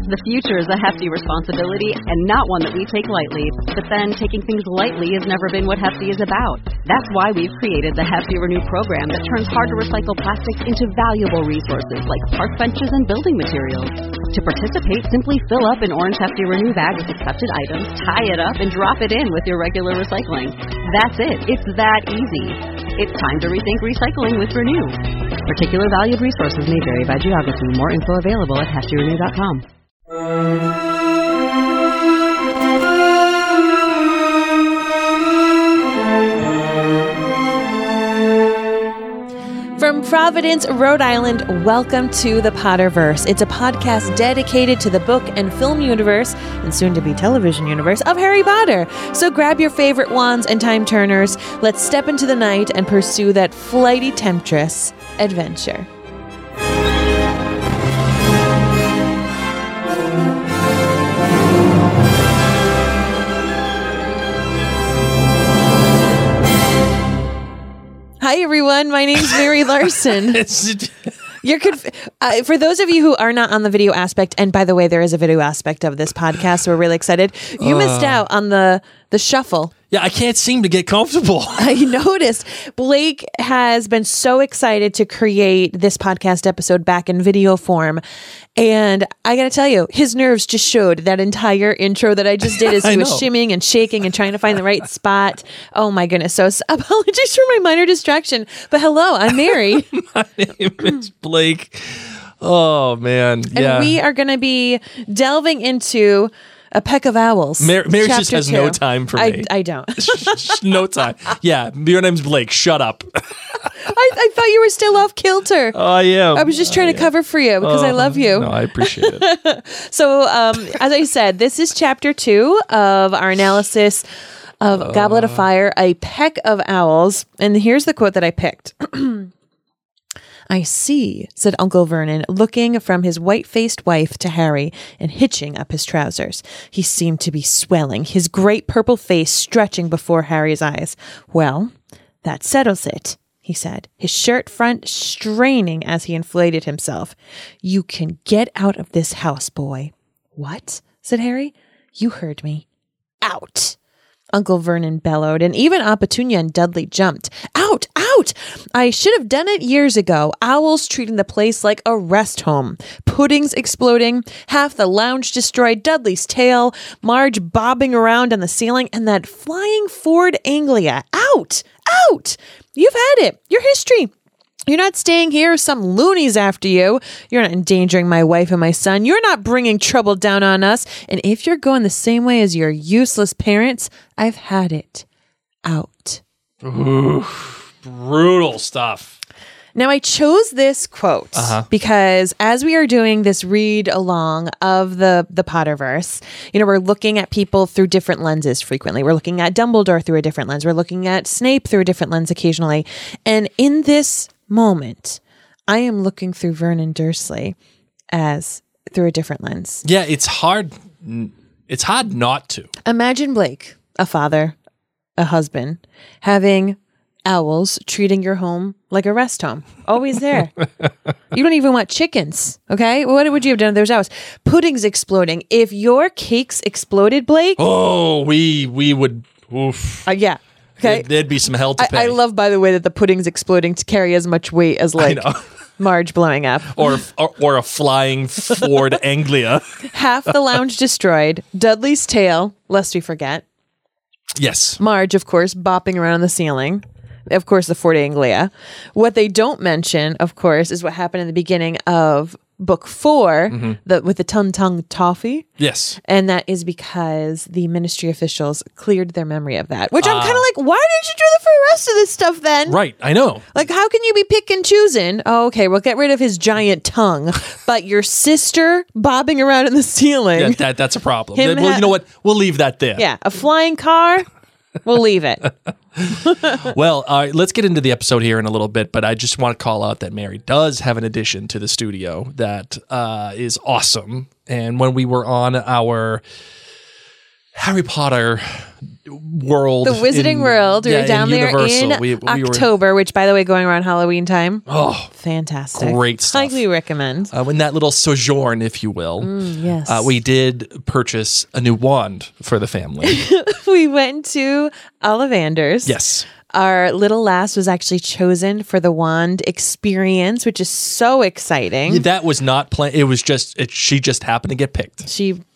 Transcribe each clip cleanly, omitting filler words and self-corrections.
The future is a hefty responsibility and not one that we take lightly. But then taking things lightly has never been what Hefty is about. That's why we've created the Hefty Renew program that turns hard-to-recycle plastics into valuable resources like park benches and building materials. To participate, simply fill up an orange Hefty Renew bag with accepted items, tie it up, and drop it in with your regular recycling. That's it. It's that easy. It's time to rethink recycling with Renew. Particular valued resources may vary by geography. More info available at heftyrenew.com. From Providence, Rhode Island, welcome to the Potterverse. It's a podcast dedicated to the book and film universe, and soon-to-be television universe, of Harry Potter. So grab your favorite wands and time turners. Let's step into the night and pursue that flighty temptress adventure. Hi, everyone. My name's Mary Larson. You're for those of you who are not on the video aspect, and by the way, there is a video aspect of this podcast, so we're really excited. You missed out on the shuffle. Yeah, I can't seem to get comfortable. I noticed. Blake has been so excited to create this podcast episode back in video form. And I got to tell you, his nerves just showed that entire intro that I just did as he was shimmying and shaking and trying to find the right spot. Oh, my goodness. So apologies for my minor distraction. But hello, I'm Mary. My name is Blake. Oh, man. And we are going to be delving into A Peck of Owls. Mary just has no time for me. I don't. No time. Yeah, your name's Blake. Shut up. I thought you were still off kilter. Oh, I am. I was just trying to cover for you because I love you. No, I appreciate it. So, as I said, this is chapter 2 of our analysis of Goblet of Fire, A Peck of Owls. And here's the quote that I picked. I see, said Uncle Vernon, looking from his white-faced wife to Harry and hitching up his trousers. He seemed to be swelling, his great purple face stretching before Harry's eyes. Well, that settles it, he said, his shirt front straining as he inflated himself. You can get out of this house, boy. What? Said Harry. You heard me. Out. Uncle Vernon bellowed, and even Aunt Petunia and Dudley jumped. Out! Out! I should have done it years ago. Owls treating the place like a rest home. Puddings exploding, half the lounge destroyed, Dudley's tail, Marge bobbing around on the ceiling, and that flying Ford Anglia. Out! Out! You've had it. Your history. You're not staying here with some loonies after you. You're not endangering my wife and my son. You're not bringing trouble down on us. And if you're going the same way as your useless parents, I've had it. Out. Ooh, brutal stuff. Now, I chose this quote because as we are doing this read along of the Potterverse, we're looking at people through different lenses frequently. We're looking at Dumbledore through a different lens. We're looking at Snape through a different lens occasionally. And in this moment, I am looking through Vernon Dursley as through a different lens. Yeah, it's hard. It's hard not to. Imagine Blake, a father, a husband, having owls treating your home like a rest home. Always there. You don't even want chickens. Okay. What would you have done if there was owls? Puddings exploding. If your cakes exploded, Blake. Oh, we would. Oof. Yeah. Okay. There'd be some hell to pay. I love, by the way, that the pudding's exploding to carry as much weight as Marge blowing up. or a flying Ford Anglia. Half the lounge destroyed. Dudley's tail, lest we forget. Yes. Marge, of course, bopping around on the ceiling. Of course, the Ford Anglia. What they don't mention, of course, is what happened in the beginning of book 4 with the Tung Toffee. Yes. And that is because the ministry officials cleared their memory of that. Which I'm kind of like, why didn't you do that for the rest of this stuff then? Right, I know. Like, how can you be pick and choosing? Oh, okay, we'll get rid of his giant tongue. But your sister bobbing around in the ceiling. Yeah, that's a problem. Well, you know what? We'll leave that there. Yeah, a flying car. We'll leave it. Well, let's get into the episode here in a little bit, but I just want to call out that Mary does have an addition to the studio that is awesome. And when we were on our Harry Potter world. The Wizarding World. We were down there Universal. in We were- October, which, by the way, going around Halloween time. Oh, Fantastic. great stuff. Highly recommend. In that little sojourn, if you will, Yes. we did purchase a new wand for the family. We went to Ollivander's. Yes. Our little lass was actually chosen for the wand experience, which is so exciting. That was not planned. It was just, she just happened to get picked.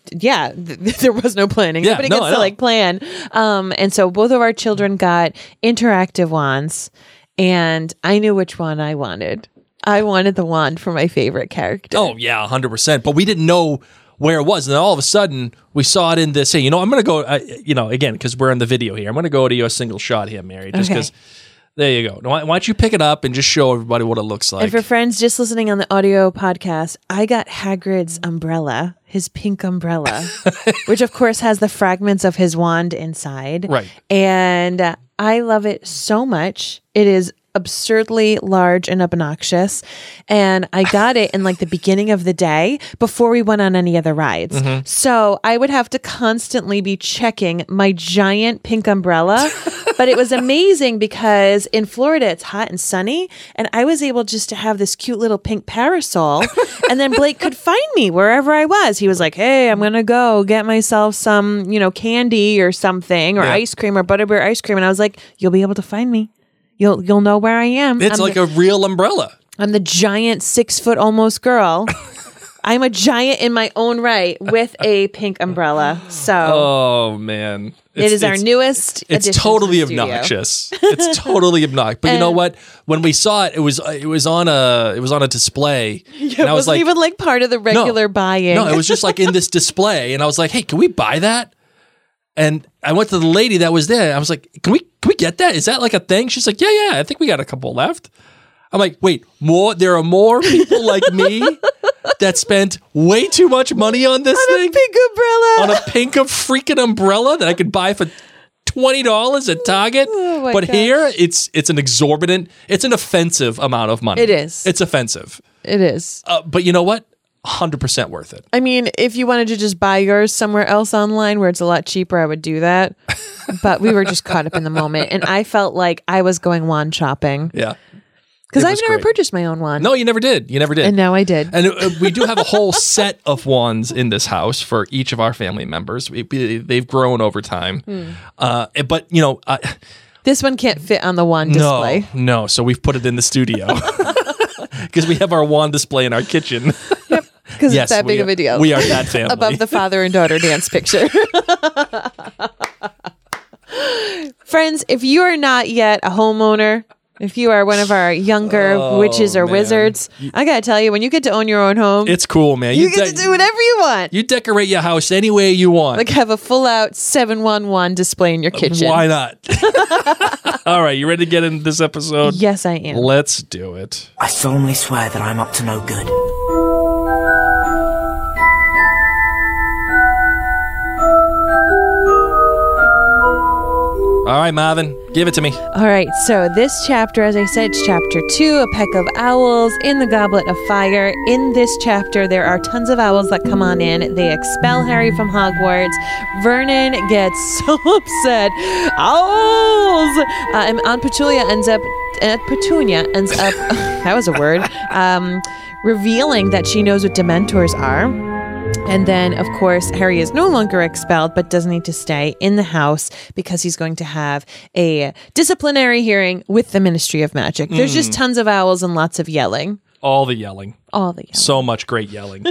There was no planning. Yeah, Nobody no, gets I to know. like plan. And so both of our children got interactive wands, and I knew which one I wanted. I wanted the wand for my favorite character. Oh, yeah, 100%. But we didn't know where it was. And then all of a sudden, we saw it in this. Hey, I'm going to go, again, because we're in the video here, I'm going to go to your single shot here, Mary, just because. There you go. Why don't you pick it up and just show everybody what it looks like? And for friends just listening on the audio podcast, I got Hagrid's umbrella, his pink umbrella, which of course has the fragments of his wand inside. Right. And I love it so much. It is absurdly large and obnoxious. And I got it in like the beginning of the day before we went on any other rides. So I would have to constantly be checking my giant pink umbrella. But it was amazing because in Florida, it's hot and sunny. And I was able just to have this cute little pink parasol. And then Blake could find me wherever I was. He was like, hey, I'm going to go get myself some, candy or something or ice cream or butterbeer ice cream. And I was like, you'll be able to find me. You'll know where I am. It's like a real umbrella. I'm the giant 6 foot almost girl. I'm a giant in my own right with a pink umbrella. So Oh, man. it is our newest It's addition totally to the studio. obnoxious. It's totally obnoxious. But you know what? When we saw it, it was on a display. It and I was wasn't like, even like part of the regular buying. no, it was just like in this display, and I was like, hey, can we buy that? And I went to the lady that was there. I was like, can we get that? Is that like a thing? She's like, yeah, I think we got a couple left. I'm like, wait, more? There are more people like me that spent way too much money on this on thing? a pink umbrella. On a pink freaking umbrella that I could buy for $20 at Target. Oh my but gosh. here, it's an offensive amount of money. It is. It's offensive. It is. But you know what? 100% worth it. I mean, if you wanted to just buy yours somewhere else online where it's a lot cheaper, I would do that. But we were just caught up in the moment. And I felt like I was going wand shopping. Yeah. Because It I've was never great. purchased my own wand. No, you never did. And now I did. And we do have a whole set of wands in this house for each of our family members. They've grown over time. But, This one can't fit on the wand display. No. So we've put it in the studio because we have our wand display in our kitchen. Because it's that big of a deal. We are that family. Above the father and daughter dance picture. Friends, if you are not yet a homeowner, if you are one of our younger witches or man. wizards, I got to tell you, when you get to own your own home, It's cool, man. you get to do whatever you want. You decorate your house any way you want. Like have a full out 711 display in your kitchen. Why not? All right, you ready to get into this episode? Yes, I am. Let's do it. I solemnly swear that I'm up to no good. All right, Marvin, give it to me. All right, so this chapter, as I said, it's chapter 2, A Peck of Owls in the Goblet of Fire. In this chapter, there are tons of owls that come on in. They expel Harry from Hogwarts. Vernon gets so upset. Owls! And Aunt Petunia ends up, that was a word, revealing that she knows what Dementors are. And then, of course, Harry is no longer expelled, but does need to stay in the house because he's going to have a disciplinary hearing with the Ministry of Magic. There's just tons of owls and lots of yelling. All the yelling. All the yelling. So much great yelling.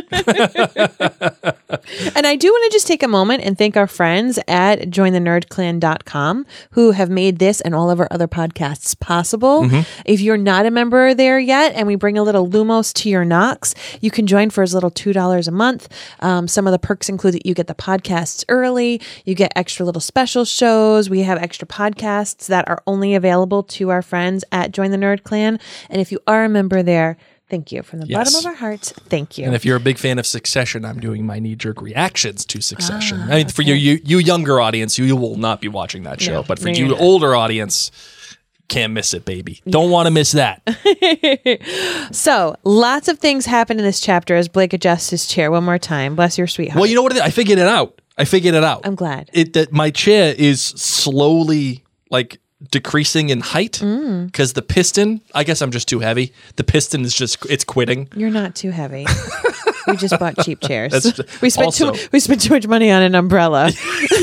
And I do want to just take a moment and thank our friends at jointhenerdclan.com who have made this and all of our other podcasts possible. If you're not a member there yet and we bring a little Lumos to your knocks, you can join for as little $2 a month. Some of the perks include that you get the podcasts early, you get extra little special shows, we have extra podcasts that are only available to our friends at Join the Nerd Clan. And if you are a member there, thank you. From the bottom of our hearts, thank you. And if you're a big fan of Succession, I'm doing my knee-jerk reactions to Succession. I mean, for you younger audience, you will not be watching that show. No, but for no, you you're not. older audience, can't miss it, baby. Don't want to miss that. So, lots of things happen in this chapter as Blake adjusts his chair one more time. Bless your sweetheart. Well, you know what? I figured it out. I figured it out. I'm glad. That my chair is slowly like decreasing in height because the piston, I guess I'm just too heavy. The piston is it's quitting. You're not too heavy. We just bought cheap chairs. That's we spent too much money on an umbrella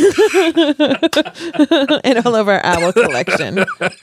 and all of our owl collection.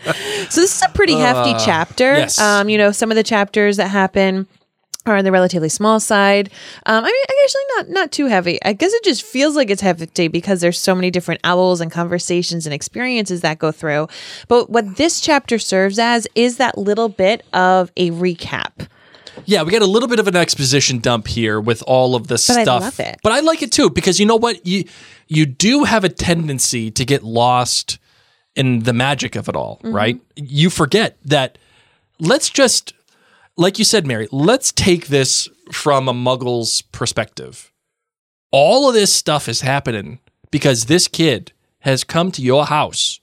So this is a pretty hefty chapter. Yes. Some of the chapters that happen are on the relatively small side. Actually not too heavy. I guess it just feels like it's hefty because there's so many different owls and conversations and experiences that go through. But what this chapter serves as is that little bit of a recap. Yeah, we got a little bit of an exposition dump here with all of the stuff. I love it. But I like it too because you know what? You do have a tendency to get lost in the magic of it all, right? You forget that let's just, like you said, Mary, let's take this from a muggle's perspective. All of this stuff is happening because this kid has come to your house,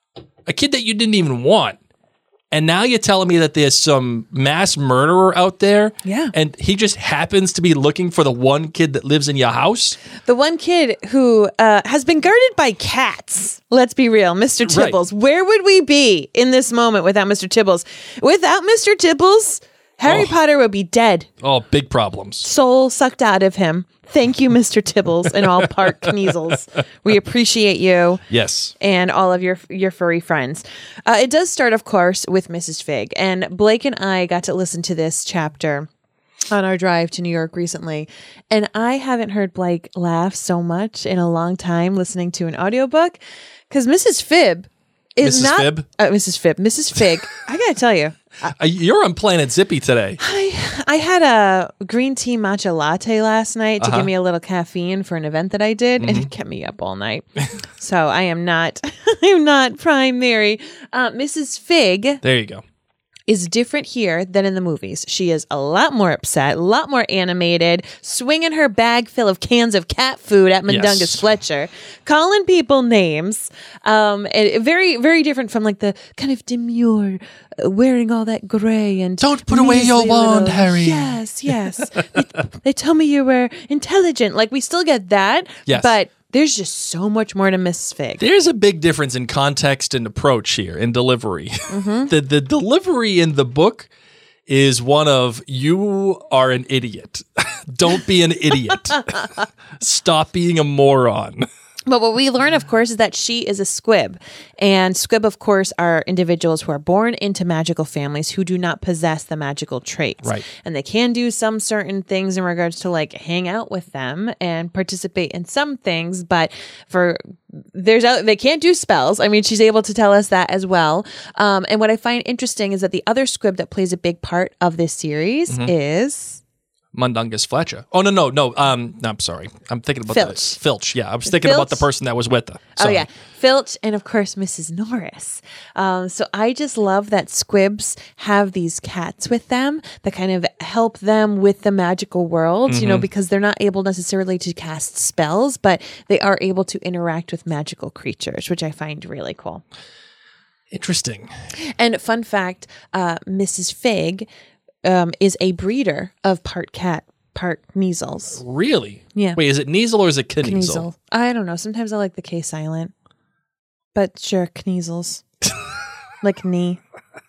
a kid that you didn't even want. And now you're telling me that there's some mass murderer out there? Yeah. And he just happens to be looking for the one kid that lives in your house? The one kid who has been guarded by cats. Let's be real. Mr. Tibbles. Right. Where would we be in this moment without Mr. Tibbles? Without Mr. Tibbles, Harry Potter would be dead. Oh, big problems. Soul sucked out of him. Thank you, Mr. Tibbles and all Park Kneasels. We appreciate you. Yes. And all of your furry friends. It does start, of course, with Mrs. Fig. And Blake and I got to listen to this chapter on our drive to New York recently. And I haven't heard Blake laugh so much in a long time listening to an audiobook. Because Mrs. Fib is not... Mrs. Fig. I got to tell you. You're on Planet Zippy today. I had a green tea matcha latte last night to give me a little caffeine for an event that I did, and it kept me up all night. So I am not Prime Mary. Mrs. Fig. There you go. Is different here than in the movies. She is a lot more upset, a lot more animated, swinging her bag full of cans of cat food at Mundungus Fletcher, calling people names. And very, very different from like the kind of demure, wearing all that gray and don't put away your wand, Harry. Yes. they tell me you were intelligent. Like we still get that, but there's just so much more to Miss Fig. There's a big difference in context and approach here in delivery. The delivery in the book is one of, you are an idiot. Don't be an idiot. Stop being a moron. But what we learn, of course, is that she is a squib. And squib, of course, are individuals who are born into magical families who do not possess the magical traits. Right. And they can do some certain things in regards to like hang out with them and participate in some things, but they can't do spells. I mean, she's able to tell us that as well. And what I find interesting is that the other squib that plays a big part of this series is... Mundungus Fletcher. Oh, no. I'm sorry. I'm thinking about Filch. Filch. Yeah, I was thinking about the person that was with her. Sorry. Oh, yeah. Filch and, of course, Mrs. Norris. So I just love that squibs have these cats with them that kind of help them with the magical world, because they're not able necessarily to cast spells, but they are able to interact with magical creatures, which I find really cool. Interesting. And fun fact, Mrs. Fig... is a breeder of part cat, part Kneasels. Really? Yeah. Wait, is it Kneasel or is it Kniezel? Kneasel. I don't know. Sometimes I like the K silent. But sure, Kneasels. Like knee.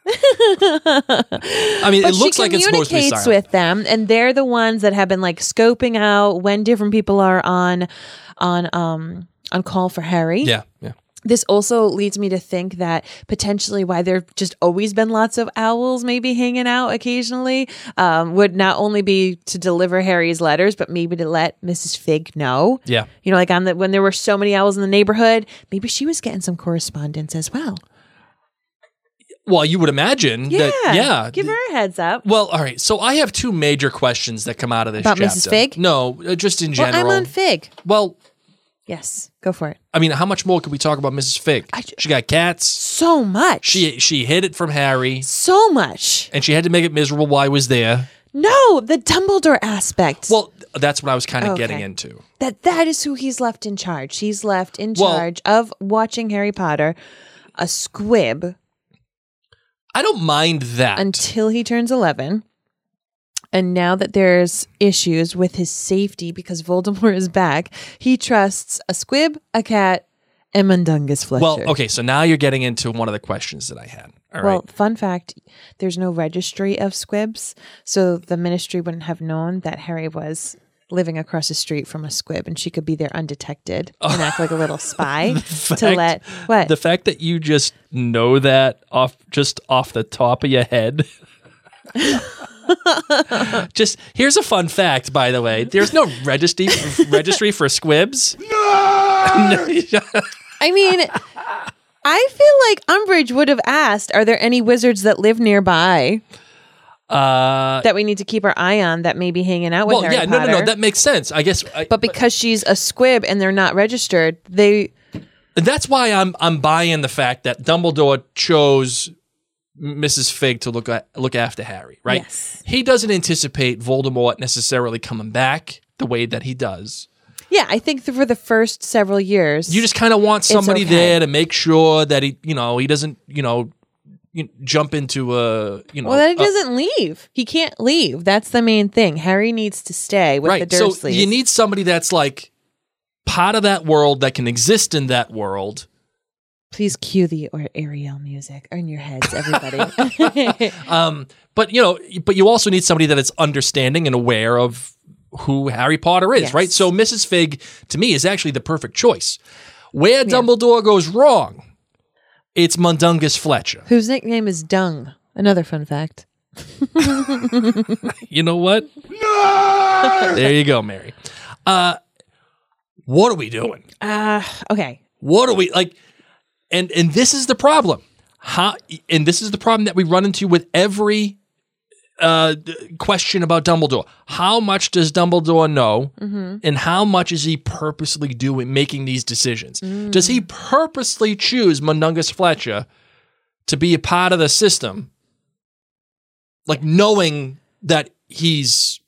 I mean, it looks like it's supposed to be silent. She communicates with them, and they're the ones that have been like scoping out when different people are on call for Harry. Yeah. This also leads me to think that potentially why there have just always been lots of owls maybe hanging out occasionally would not only be to deliver Harry's letters, but maybe to let Mrs. Fig know. Yeah. Like when there were so many owls in the neighborhood, maybe she was getting some correspondence as well. Well, you would imagine that, yeah. Give her a heads up. Well, all right. So I have two major questions that come out of this chapter. About Mrs. Fig? No, just in general. Well, I'm on Fig. Well... Yes, go for it. I mean, how much more could we talk about Mrs. Fig? She got cats. So much. She hid it from Harry. So much. And she had to make it miserable while he was there. No, the Dumbledore aspect. Well, that's what I was kind of getting into. That is who he's left in charge. He's left in charge of watching Harry Potter, a squib. I don't mind that. Until he turns 11. And now that there's issues with his safety because Voldemort is back, he trusts a squib, a cat, and Mundungus Fletcher. Well, okay, so now you're getting into one of the questions that I had. All Well, right. fun fact, there's no registry of squibs, so the ministry wouldn't have known that Harry was living across the street from a squib, and she could be there undetected and act like a little spy to let what? The fact that you just know that off the top of your head. Just here's a fun fact, by the way. There's no registry for squibs. No! I mean, I feel like Umbridge would have asked, are there any wizards that live nearby that we need to keep our eye on that may be hanging out with well, Harry yeah, Potter? no, that makes sense. I guess. But because she's a squib and they're not registered, That's why I'm buying the fact that Dumbledore chose Mrs. Fig to look after Harry, right? Yes. He doesn't anticipate Voldemort necessarily coming back the way that he does. Yeah, I think for the first several years. You just kind of want somebody okay. there to make sure that he doesn't, jump into Well, then he doesn't leave. He can't leave. That's the main thing. Harry needs to stay with the Dursleys. So you need somebody that's like part of that world that can exist in that world. Please cue the Ariel music in your heads, everybody. But you also need somebody that is understanding and aware of who Harry Potter is, Yes. right? So Mrs. Fig, to me, is actually the perfect choice. Where Dumbledore goes wrong, it's Mundungus Fletcher. Whose nickname is Dung. Another fun fact. You know what? No! There you go, Mary. What are we doing? Okay. What are we like? And this is the problem. And this is the problem that we run into with every question about Dumbledore. How much does Dumbledore know, and how much is he purposely making these decisions? Does he purposely choose Mundungus Fletcher to be a part of the system, like knowing that he's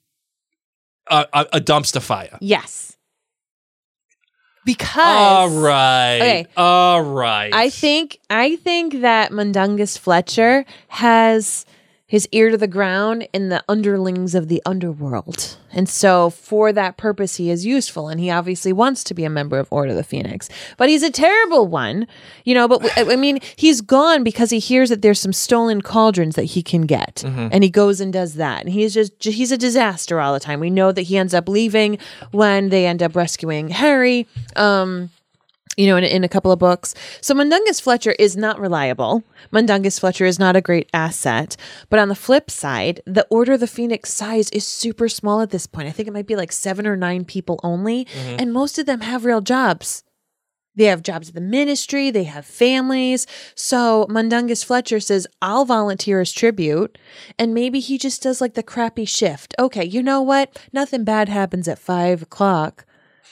a dumpster fire? Yes. Because All right. Okay. All right. I think that Mundungus Fletcher has his ear to the ground in the underlings of the underworld. And so for that purpose, he is useful. And he obviously wants to be a member of Order of the Phoenix. But he's a terrible one, but I mean, he's gone because he hears that there's some stolen cauldrons that he can get. And he goes and does that. And he's a disaster all the time. We know that he ends up leaving when they end up rescuing Harry. In a couple of books. So Mundungus Fletcher is not reliable. Mundungus Fletcher is not a great asset. But on the flip side, the Order of the Phoenix size is super small at this point. I think it might be like 7 or 9 people only. And most of them have real jobs. They have jobs at the ministry. They have families. So Mundungus Fletcher says, I'll volunteer as tribute. And maybe he just does like the crappy shift. Okay, you know what? Nothing bad happens at 5 o'clock.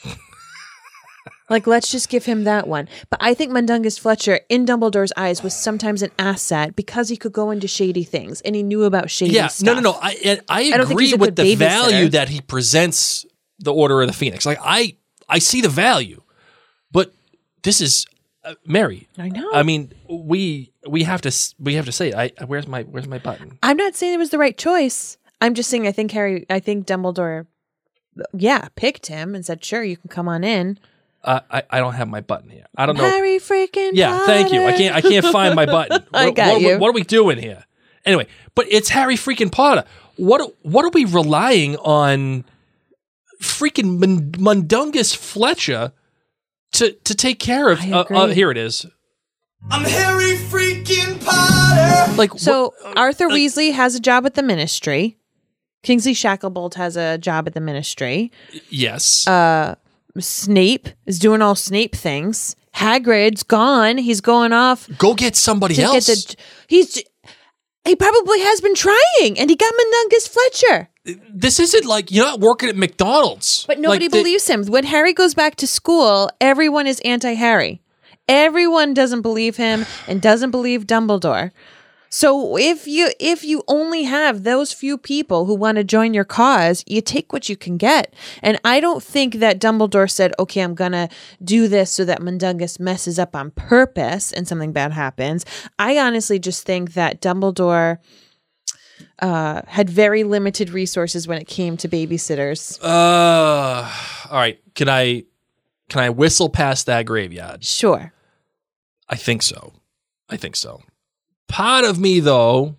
Like, let's just give him that one. But I think Mundungus Fletcher, in Dumbledore's eyes, was sometimes an asset because he could go into shady things and he knew about shady stuff. No. I don't think he's agree a with good the babysitter. value that he presents the Order of the Phoenix. Like, I see the value, but this is Mary. I know. I mean, we have to say it. Where's my button? I'm not saying it was the right choice. I'm just saying I think Dumbledore, picked him and said, sure, you can come on in. I don't have my button here. I don't know. Harry freaking Yeah, Potter. thank you. I can't find my button. I got you. What are we doing here? Anyway, but it's Harry freaking Potter. What are we relying on? Freaking Mundungus Fletcher to take care of? I agree. Here it is. I'm Harry freaking Potter. Like So Arthur Weasley has a job at the ministry. Kingsley Shacklebolt has a job at the ministry. yes. Snape is doing all Snape things. Hagrid's gone. He's going off Go get somebody to else. get he probably has been trying, and he got Mundungus Fletcher. This isn't like you're not working at McDonald's. But nobody Like, they- believes him. When Harry goes back to school, everyone is anti-Harry. Everyone doesn't believe him and doesn't believe Dumbledore. So if you only have those few people who want to join your cause, you take what you can get. And I don't think that Dumbledore said, okay, I'm going to do this so that Mundungus messes up on purpose and something bad happens. I honestly just think that Dumbledore had very limited resources when it came to babysitters. All right. Can I whistle past that graveyard? Sure. I think so. Part of me, though,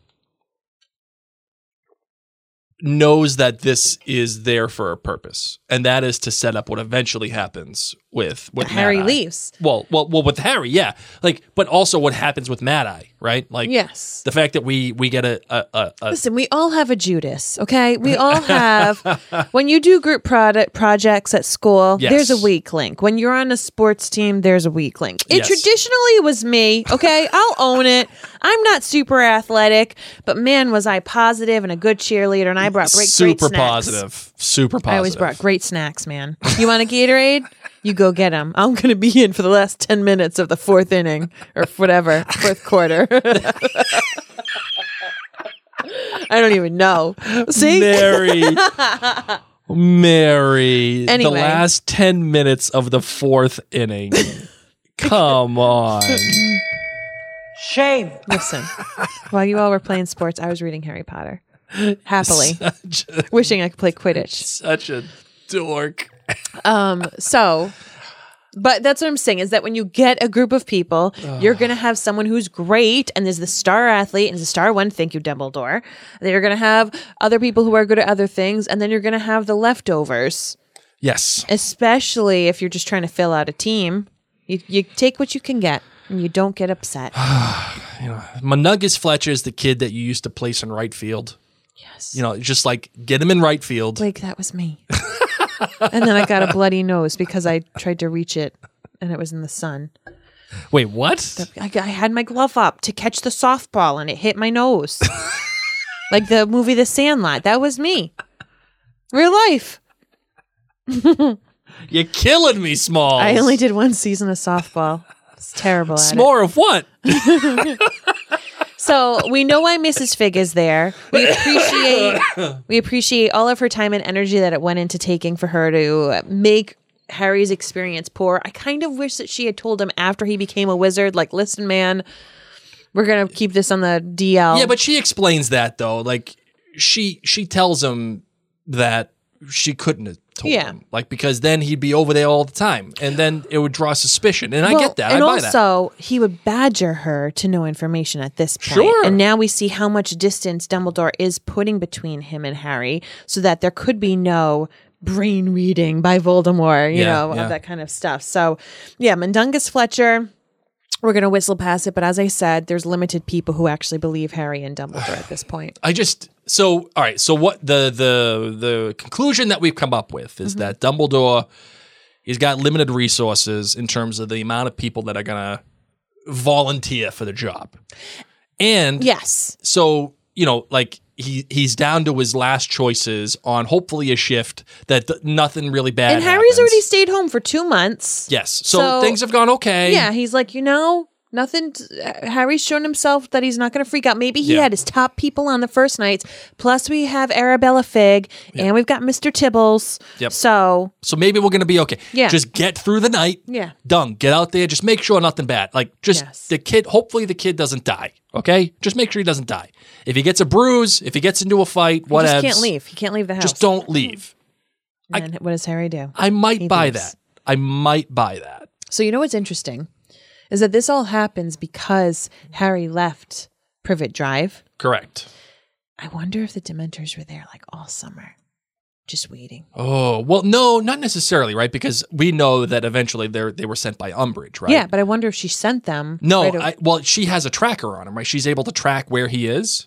knows that this is there for a purpose, and that is to set up what eventually happens with Harry Mad Eye. leaves. Well, with Harry, yeah. Like, but also what happens with Mad Eye, right? Like, Yes. the fact that we get a Listen, we all have a Judas, okay? We all have. When you do group projects at school, Yes. there's a weak link. When you're on a sports team, there's a weak link. It Yes. traditionally was me, okay? I'll own it. I'm not super athletic, but man, was I positive and a good cheerleader, and I brought great super snacks. positive. Super positive. I always brought great snacks, man. You want a Gatorade? You go get them. I'm going to be in for the last 10 minutes of the fourth inning or whatever, fourth quarter. I don't even know. See? Mary. Anyway. The last 10 minutes of the fourth inning. Come on. Shame. Listen, while you all were playing sports, I was reading Harry Potter. Happily. Wishing I could play Quidditch. Such a dork. But that's what I'm saying is that when you get a group of people, you're going to have someone who's great and there's the star athlete and the star one. Thank you, Dumbledore. Then you're going to have other people who are good at other things. And then you're going to have the leftovers, Yes. especially if you're just trying to fill out a team. You take what you can get and you don't get upset. Manungus Fletcher is the kid that you used to place in right field. Yes. Just like get him in right field. Blake, that was me. And then I got a bloody nose because I tried to reach it and it was in the sun. Wait, what? I had my glove up to catch the softball and it hit my nose. Like the movie The Sandlot. That was me. Real life. You're killing me, Smalls. I only did one season of softball. It's terrible at it. S'more of what? So we know why Mrs. Fig is there. We appreciate all of her time and energy that it went into taking for her to make Harry's experience poor. I kind of wish that she had told him after he became a wizard, like, listen, man, we're going to keep this on the DL. Yeah, but she explains that, though. Like, she tells him that she couldn't have told him. Like, because then he'd be over there all the time. And then it would draw suspicion. And I get that. And I buy that. also, he would badger her to know information at this point. Sure. And now we see how much distance Dumbledore is putting between him and Harry so that there could be no brain reading by Voldemort, you know, of that kind of stuff. So, yeah, Mundungus Fletcher, we're going to whistle past it. But as I said, there's limited people who actually believe Harry and Dumbledore at this point. So, all right. So what the conclusion that we've come up with is that Dumbledore, he's got limited resources in terms of the amount of people that are going to volunteer for the job. And yes. So, like he's down to his last choices on hopefully a shift that nothing really bad And Harry's happens. already stayed home for 2 months. Yes. So things have gone okay. Yeah, he's like, nothing. Harry's shown himself that he's not going to freak out. Maybe he had his top people on the first nights. Plus, we have Arabella Fig, and we've got Mr. Tibbles. Yep. So maybe we're going to be okay. Yeah. Just get through the night. Yeah. Done. Get out there. Just make sure nothing bad. Like, just Yes. the kid, hopefully the kid doesn't die. Okay? Just make sure he doesn't die. If he gets a bruise, if he gets into a fight, he whatever. just can't leave. He can't leave the house. Just don't leave. And what does Harry do? I might He buy leaves. that. I might buy that. So you know what's interesting is that this all happens because Harry left Privet Drive. Correct. I wonder if the Dementors were there like all summer, just waiting. Oh, well, no, not necessarily, right? Because we know that eventually they were sent by Umbridge, right? Yeah, but I wonder if she sent them. No, right well, she has a tracker on him, right? She's able to track where he is.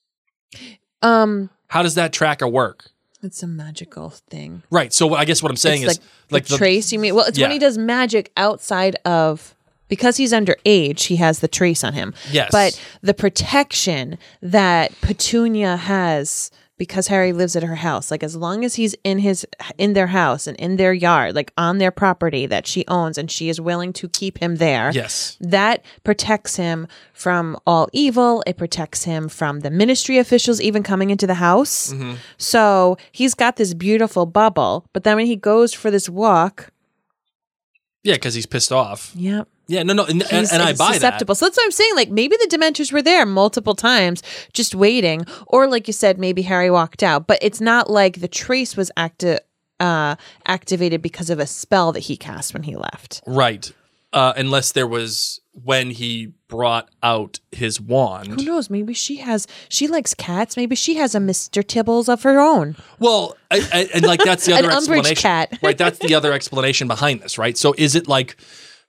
How does that tracker work? It's a magical thing. Right. So I guess what I'm saying It's is like the trace. You mean? Well, it's when Yeah. he does magic outside of, because he's underage. He has the trace on him. Yes. But the protection that Petunia has, because Harry lives at her house, like as long as he's in their house and in their yard, like on their property that she owns, and she is willing to keep him there. Yes. That protects him from all evil. It protects him from the ministry officials even coming into the house. Mm-hmm. So he's got this beautiful bubble, but then when he goes for this walk, Yeah, because he's pissed off. yep, Yeah, no, and He's I buy susceptible. that. So that's what I'm saying. Like maybe the Dementors were there multiple times, just waiting, or like you said, maybe Harry walked out. But it's not like the trace was activated because of a spell that he cast when he left. Right. Unless there was when he brought out his wand. Who knows? Maybe she likes cats. Maybe she has a Mr. Tibbles of her own. Well, and like that's the other An Umbridge explanation. cat. Right. That's the other explanation behind this. Right. So is it like,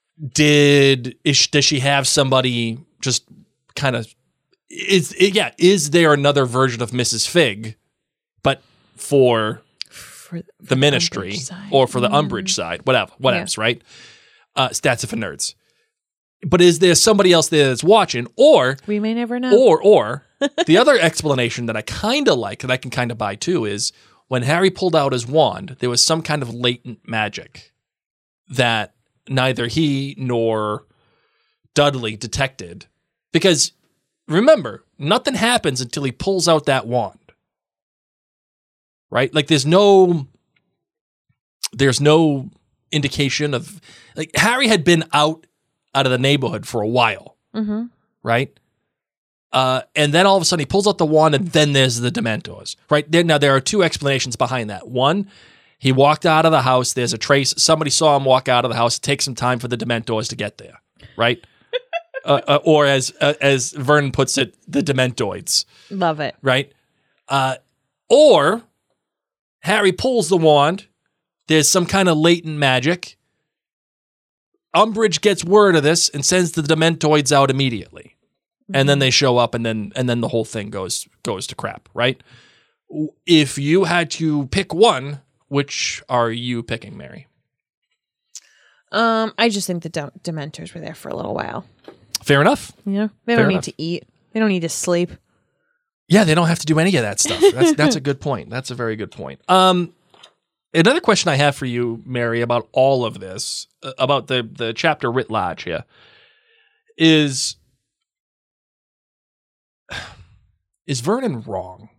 does she have somebody just kind of is there another version of Mrs. Fig, but for the ministry or for the Umbridge side, whatever's right? Stats for nerds. But is there somebody else there that's watching, or we may never know, or the other explanation that I kind of like and I can kind of buy too is when Harry pulled out his wand, there was some kind of latent magic that neither he nor Dudley detected, because remember, nothing happens until he pulls out that wand. Right? Like there's no indication of, like, Harry had been out of the neighborhood for a while. Mm-hmm. Right? And then all of a sudden he pulls out the wand and then there's the Dementors. Right? Now there are two explanations behind that. One, he walked out of the house. There's a trace. Somebody saw him walk out of the house. It takes some time for the Dementors to get there, right? Or as Vernon puts it, the Dementoids. Love it. Right? Or Harry pulls the wand. There's some kind of latent magic. Umbridge gets word of this and sends the Dementoids out immediately. And then they show up and then the whole thing goes to crap, right? If you had to pick one, which are you picking, Mary? I just think the Dementors were there for a little while. Fair enough. You know, they don't need to eat. They don't need to sleep. Yeah, they don't have to do any of that stuff. That's a good point. That's a very good point. Another question I have for you, Mary, about all of this, about the chapter writ large here, is Vernon wrong?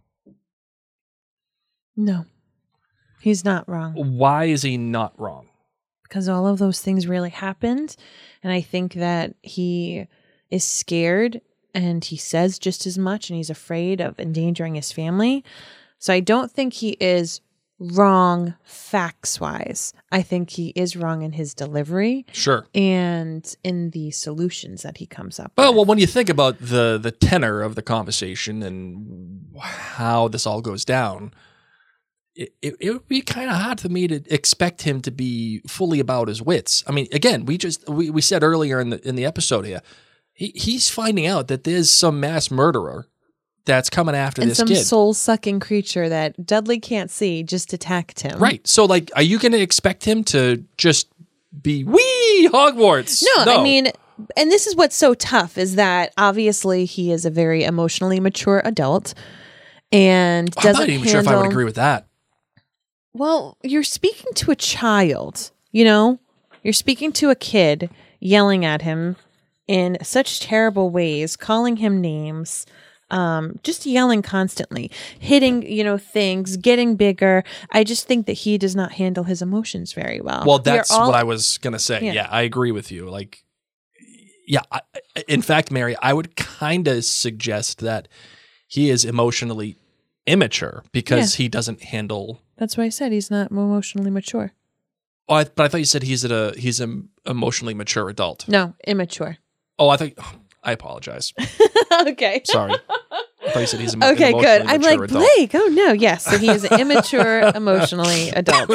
No. He's not wrong. Why is he not wrong? Because all of those things really happened. And I think that he is scared and he says just as much and he's afraid of endangering his family. So I don't think he is wrong facts-wise. I think he is wrong in his delivery. Sure. And in the solutions that he comes up with. Well, when you think about the tenor of the conversation and how this all goes down, it would be kind of hard for me to expect him to be fully about his wits. I mean, again, we said earlier in the episode here, he's finding out that there's some mass murderer that's coming after this kid. And some soul-sucking creature that Dudley can't see just attacked him. Right. So, like, are you going to expect him to just be, wee, Hogwarts? No, I mean, and this is what's so tough is that obviously he is a very emotionally mature adult and doesn't handle... I'm not even sure if I would agree with that. Well, you're speaking to a child, you know? You're speaking to a kid, yelling at him in such terrible ways, calling him names, just yelling constantly, hitting, things, getting bigger. I just think that he does not handle his emotions very well. Well, that's what I was going to say. Yeah, I agree with you. Like, yeah, in fact, Mary, I would kind of suggest that he is emotionally immature because he doesn't handle... That's why I said he's not emotionally mature. Oh, but I thought you said he's an emotionally mature adult. No, immature. Oh, I apologize. Okay. Sorry. I thought you said he's an okay, emotionally good. I'm like, adult. Blake, oh no, yes. So he is an immature, emotionally adult.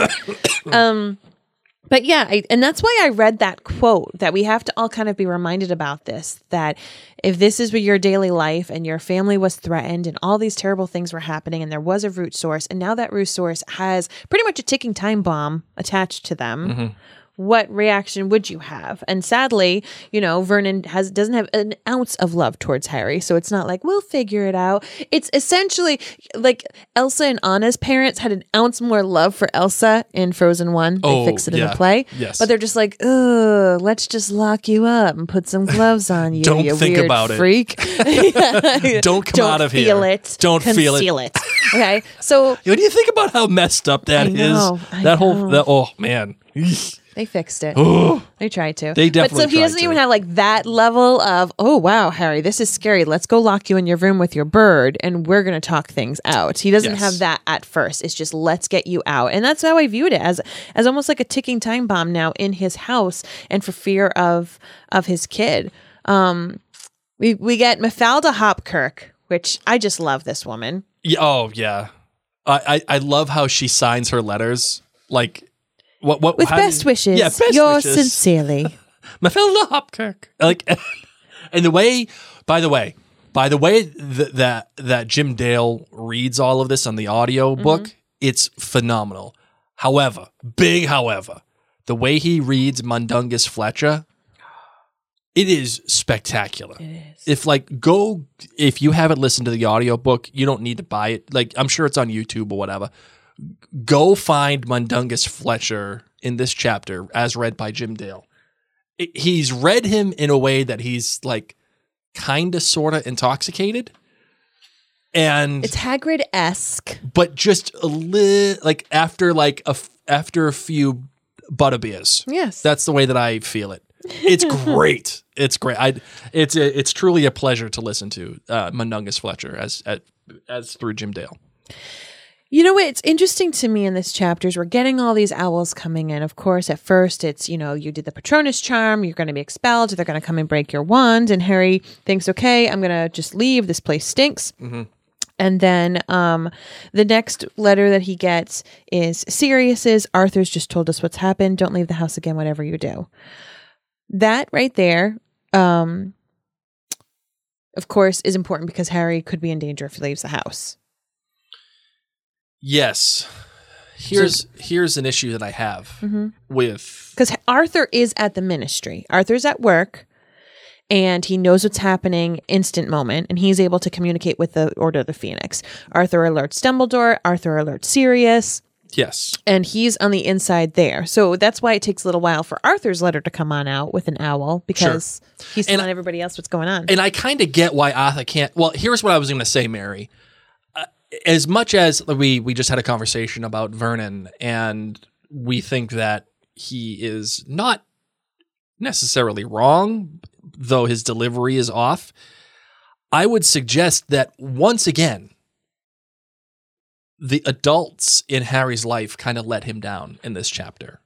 But yeah, and that's why I read that quote, that we have to all kind of be reminded about this, that if this is your daily life and your family was threatened and all these terrible things were happening and there was a root source and now that root source has pretty much a ticking time bomb attached to them, what reaction would you have? And sadly, Vernon doesn't have an ounce of love towards Harry. So it's not like, we'll figure it out. It's essentially like Elsa and Anna's parents had an ounce more love for Elsa in Frozen 1. They fix it in the play. Yes. But they're just like, ugh, let's just lock you up and put some gloves on you. Don't you think weird about freak. it. Don't come out of here. Feel it. Don't feel it. Conceal it. Okay. So what do you think about how messed up that is? I know. Oh man. They fixed it. Oh, They tried to. They definitely But so he tried doesn't to. even have like that level of, oh, wow, Harry, this is scary. Let's go lock you in your room with your bird and we're going to talk things out. He doesn't Yes. have that at first. It's just, let's get you out. And that's how I viewed it, as almost like a ticking time bomb now in his house and for fear of his kid. We get Mafalda Hopkirk, which I just love this woman. Yeah, oh yeah. I love how she signs her letters like what With how best do you- wishes. Yeah, best Yours wishes. sincerely. Mafalda Hopkirk. Like, and the way, by the way, that Jim Dale reads all of this on the audio book, it's phenomenal. However, the way he reads Mundungus Fletcher, it is spectacular. It is. If you haven't listened to the audiobook, you don't need to buy it. Like, I'm sure it's on YouTube or whatever. Go find Mundungus Fletcher in this chapter as read by Jim Dale. He's read him in a way that he's like kind of sort of intoxicated. And It's Hagrid-esque. but just a little like after a few butterbeers. Yes. That's the way that I feel it. It's great. It's great. It's truly a pleasure to listen to Mundungus Fletcher as through Jim Dale. You know what? It's interesting to me in this chapter is we're getting all these owls coming in. Of course, at first it's, you did the Patronus charm, you're going to be expelled, they're going to come and break your wand. And Harry thinks, okay, I'm going to just leave. This place stinks. Mm-hmm. And then the next letter that he gets is Sirius's. Arthur's just told us what's happened. Don't leave the house again, whatever you do. That right there, of course, is important because Harry could be in danger if he leaves the house. Yes. Here's an issue that I have with Because Arthur is at the ministry. Arthur's at work, and he knows what's happening instant moment, and he's able to communicate with the Order of the Phoenix. Arthur alerts Dumbledore. Arthur alerts Sirius. yes. And he's on the inside there. So that's why it takes a little while for Arthur's letter to come on out with an owl, because he's telling everybody else what's going on. And I kind of get why Arthur can't. Well, here's what I was going to say, Mary. As much as we just had a conversation about Vernon, and we think that he is not necessarily wrong, though his delivery is off, I would suggest that once again, the adults in Harry's life kind of let him down in this chapter.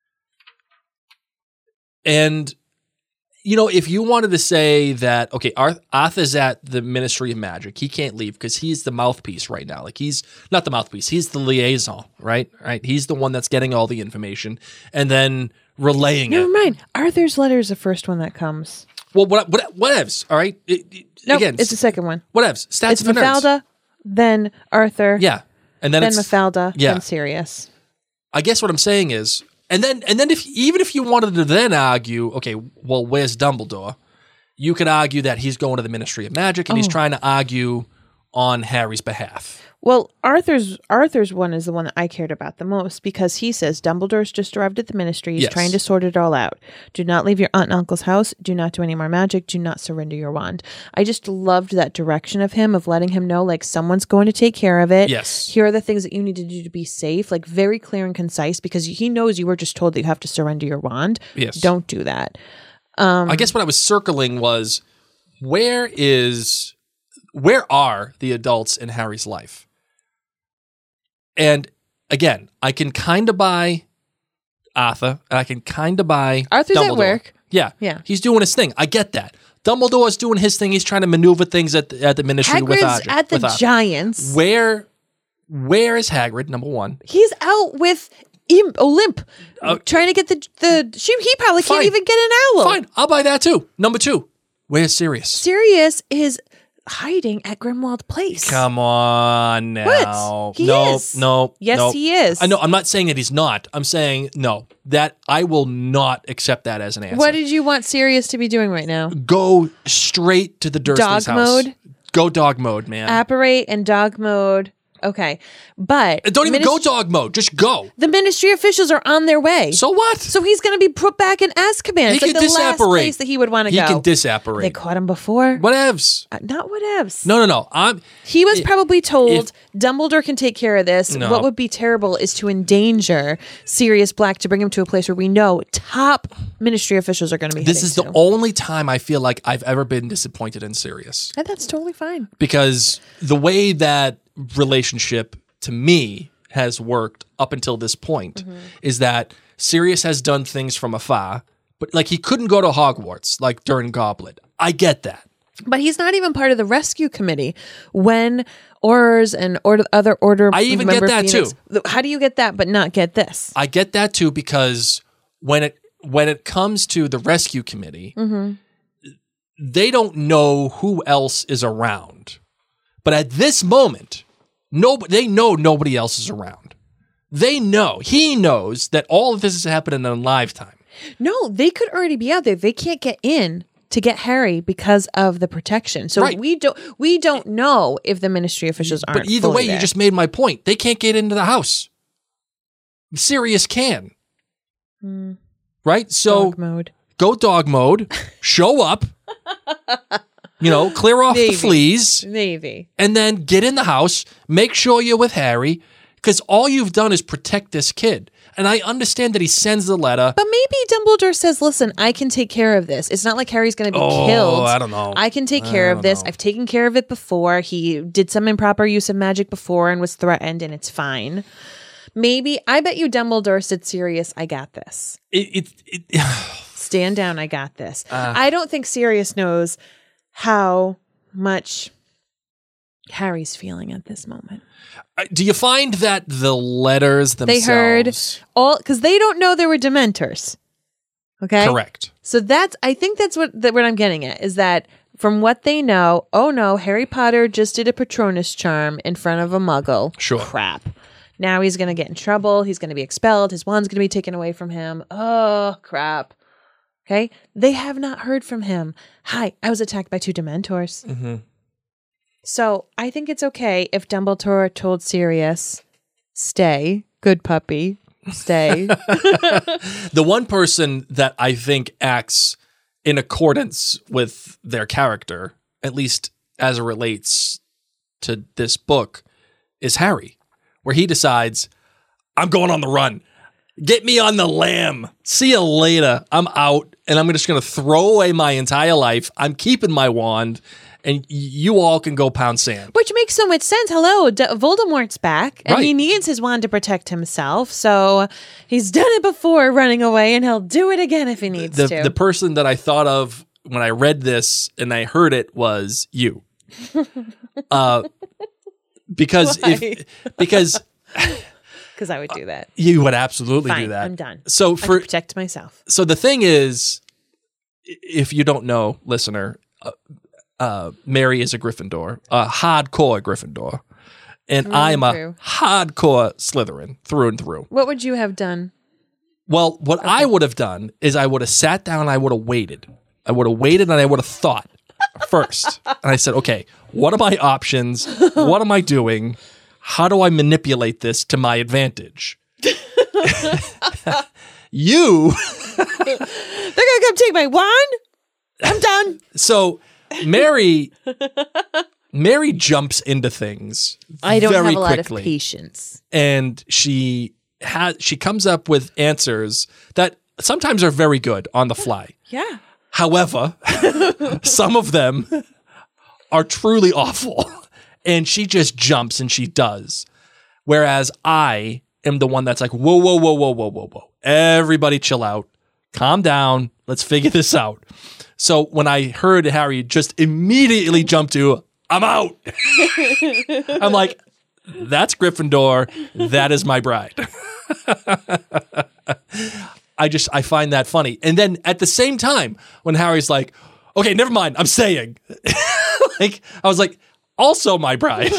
And, if you wanted to say that, okay, Arthur's at the Ministry of Magic, he can't leave because he's the mouthpiece right now. Like, he's not the mouthpiece, he's the liaison, right? He's the one that's getting all the information and then relaying Never it. mind. Arthur's letter is the first one that comes. Well, whatevs, all right? No, Again, it's the second one. whatevs. Stats It's for nerds. Mafalda, then Arthur, Yeah. And then then it's Mafalda, yeah. then Sirius. I guess what I'm saying is, and then if you wanted to then argue, okay, well, where's Dumbledore? You could argue that he's going to the Ministry of Magic and he's trying to argue on Harry's behalf. Well, Arthur's one is the one that I cared about the most because he says Dumbledore's just arrived at the ministry. He's Yes. trying to sort it all out. Do not leave your aunt and uncle's house. Do not do any more magic. Do not surrender your wand. I just loved that direction of him, of letting him know, like, someone's going to take care of it. Yes. Here are the things that you need to do to be safe. Like, very clear and concise, because he knows you were just told that you have to surrender your wand. Yes. Don't do that. I guess what I was circling was, where are the adults in Harry's life? And again, I can kind of buy Arthur, and I can kind of buy Arthur's at Dumbledore. work. Yeah. He's Doing his thing. I get that. Dumbledore's doing his thing. He's trying to maneuver things at the ministry with Hagrid's Arthur. at the with Arthur. Giants. Where is Hagrid? Number one. He's out with Olymp, trying to get the he probably Fine. can't even get an owl. Fine, I'll buy that too. Number two. Where's Sirius? Sirius is hiding at Grimwald Place. Come on now. What? He no, is. no. Yes, no. he is. I know. I'm not saying that he's not. I'm saying no. That I will not accept that as an answer. What did you want Sirius to be doing right now? Go straight to the Dursley's Dog house. mode? Go dog mode, man. Apparate and dog mode Okay. But Don't even go dog mode. Just go. the ministry officials are on their way. So what? So he's going to be put back in Azkaban. It's He like can the last disapparate. place that he would want to He go. can disapparate. They caught him before. Whatevs. Not whatevs. No. He was probably told Dumbledore can take care of this. No. What would be terrible is to endanger Sirius Black to bring him to a place where we know top ministry officials are going to be. This is the only time I feel like I've ever been disappointed in Sirius. And that's totally fine. Because the way that relationship to me has worked up until this point is that Sirius has done things from afar, but like he couldn't go to Hogwarts like during Goblet. I get that. But he's not even part of the rescue committee when Aurors and other order. I even get member that Phoenix, too. How do you get that but not get this? I get that too because when it comes to the rescue committee, they don't know who else is around. But at this moment, they know nobody else is around. They know. He knows that all of this is happening in a lifetime. No, they could already be out there. They can't get in to get Harry because of the protection. So Right. we don't know if the ministry officials aren't. But either fully way, there. you just made my point. They can't get into the house. Sirius can. Right? So dog mode. go dog mode, show up, clear off the Maybe. fleas, Maybe. and then get in the house, make sure you're with Harry, because all you've done is protect this kid. And I understand that he sends the letter. But maybe Dumbledore says, listen, I can take care of this. It's not like Harry's going to be killed. I don't know. I can take care of this. I've taken care of it before. He did some improper use of magic before and was threatened, and it's fine. Maybe, I bet you Dumbledore said, Sirius, I got this. Stand down, I got this. I don't think Sirius knows how much Harry's feeling at this moment. Do you find that the letters themselves... They heard all, because they don't know there were Dementors. Okay? Correct. So I think that's what I'm getting at, is that from what they know, oh no, Harry Potter just did a Patronus charm in front of a Muggle. Sure. Crap. Now he's going to get in trouble. He's going to be expelled. His wand's going to be taken away from him. Oh, crap. Okay? They have not heard from him. Hi, I was attacked by 2 Dementors. Mm-hmm. So I think it's okay if Dumbledore told Sirius, stay, good puppy, stay. The one person that I think acts in accordance with their character, at least as it relates to this book, is Harry, where he decides, I'm going on the run. Get me on the lam. See you later. I'm out, and I'm just going to throw away my entire life. I'm keeping my wand, and you all can go pound sand. Which makes so much sense. Hello, Voldemort's back, and he Right. needs his wand to protect himself. So he's done it before running away, and he'll do it again if he needs to. The person that I thought of when I read this and I heard it was you. Because Because I would do that. you would absolutely Fine, do that. I'm done. So I can protect myself. So the thing is, if you don't know, listener, Mary is a Gryffindor, a hardcore Gryffindor, and I'm a through. hardcore Slytherin through and through. What would you have done? Well, what I would have done is I would have sat down, I would have waited. I would have waited and I would have thought first. And I said, okay, what are my options? What am I doing? How do I manipulate this to my advantage? You... They're gonna come take my wand? I'm done. So Mary jumps into things I don't very have a lot quickly, of patience. and she comes up with answers that sometimes are very good on the fly. Yeah. However, some of them are truly awful, and she just jumps and she does. Whereas I am the one that's like, whoa, whoa, whoa, whoa, whoa, whoa, whoa. Everybody chill out. Calm down. Let's figure this out. So when I heard Harry just immediately jump to, I'm out. I'm like, that's Gryffindor. That is my bride. I find that funny. And then at the same time, when Harry's like, okay, never mind, I'm staying. I was like, also my bride.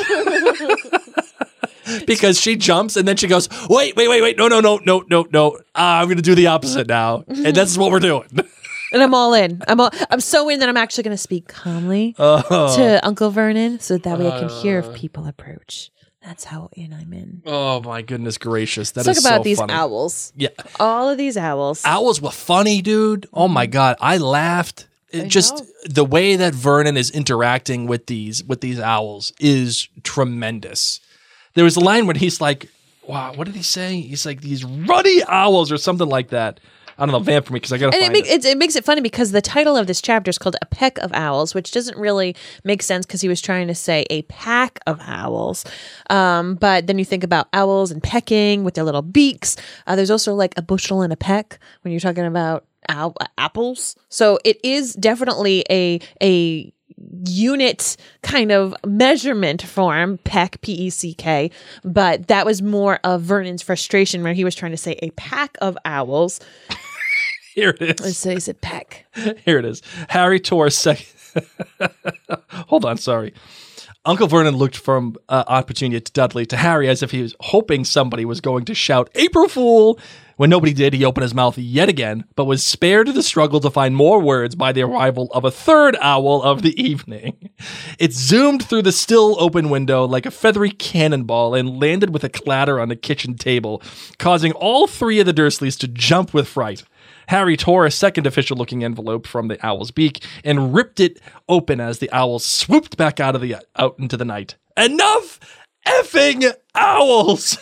Because she jumps and then she goes, wait, no. I'm going to do the opposite now. And that's what we're doing. And I'm all in. I'm so in that I'm actually going to speak calmly to Uncle Vernon so that way I can hear if people approach. That's how in I'm in. Oh my goodness gracious. That Let's is talk about so these funny. owls. Yeah. All of these owls. Owls were funny, dude. Oh my God. I laughed. Just the way that Vernon is interacting with these owls is tremendous. There was a line when he's like, wow, what did he say? He's like, these ruddy owls or something like that. I don't know, vamp for me because I got to find it. It makes it funny because the title of this chapter is called A Peck of Owls, which doesn't really make sense because he was trying to say a pack of owls. But then you think about owls and pecking with their little beaks. There's also like a bushel and a peck when you're talking about apples. So it is definitely a unit kind of measurement form, peck, P-E-C-K, but that was more of Vernon's frustration where he was trying to say a pack of owls. Here it is. So he said peck. Here it is. Harry tore a second. Hold on, sorry. Uncle Vernon looked from Aunt Petunia to Dudley to Harry as if he was hoping somebody was going to shout, April Fool! When nobody did, he opened his mouth yet again, but was spared the struggle to find more words by the arrival of a third owl of the evening. It zoomed through the still open window like a feathery cannonball and landed with a clatter on the kitchen table, causing all three of the Dursleys to jump with fright. Harry tore a second official-looking envelope from the owl's beak and ripped it open as the owl swooped back out into the night. Enough effing owls!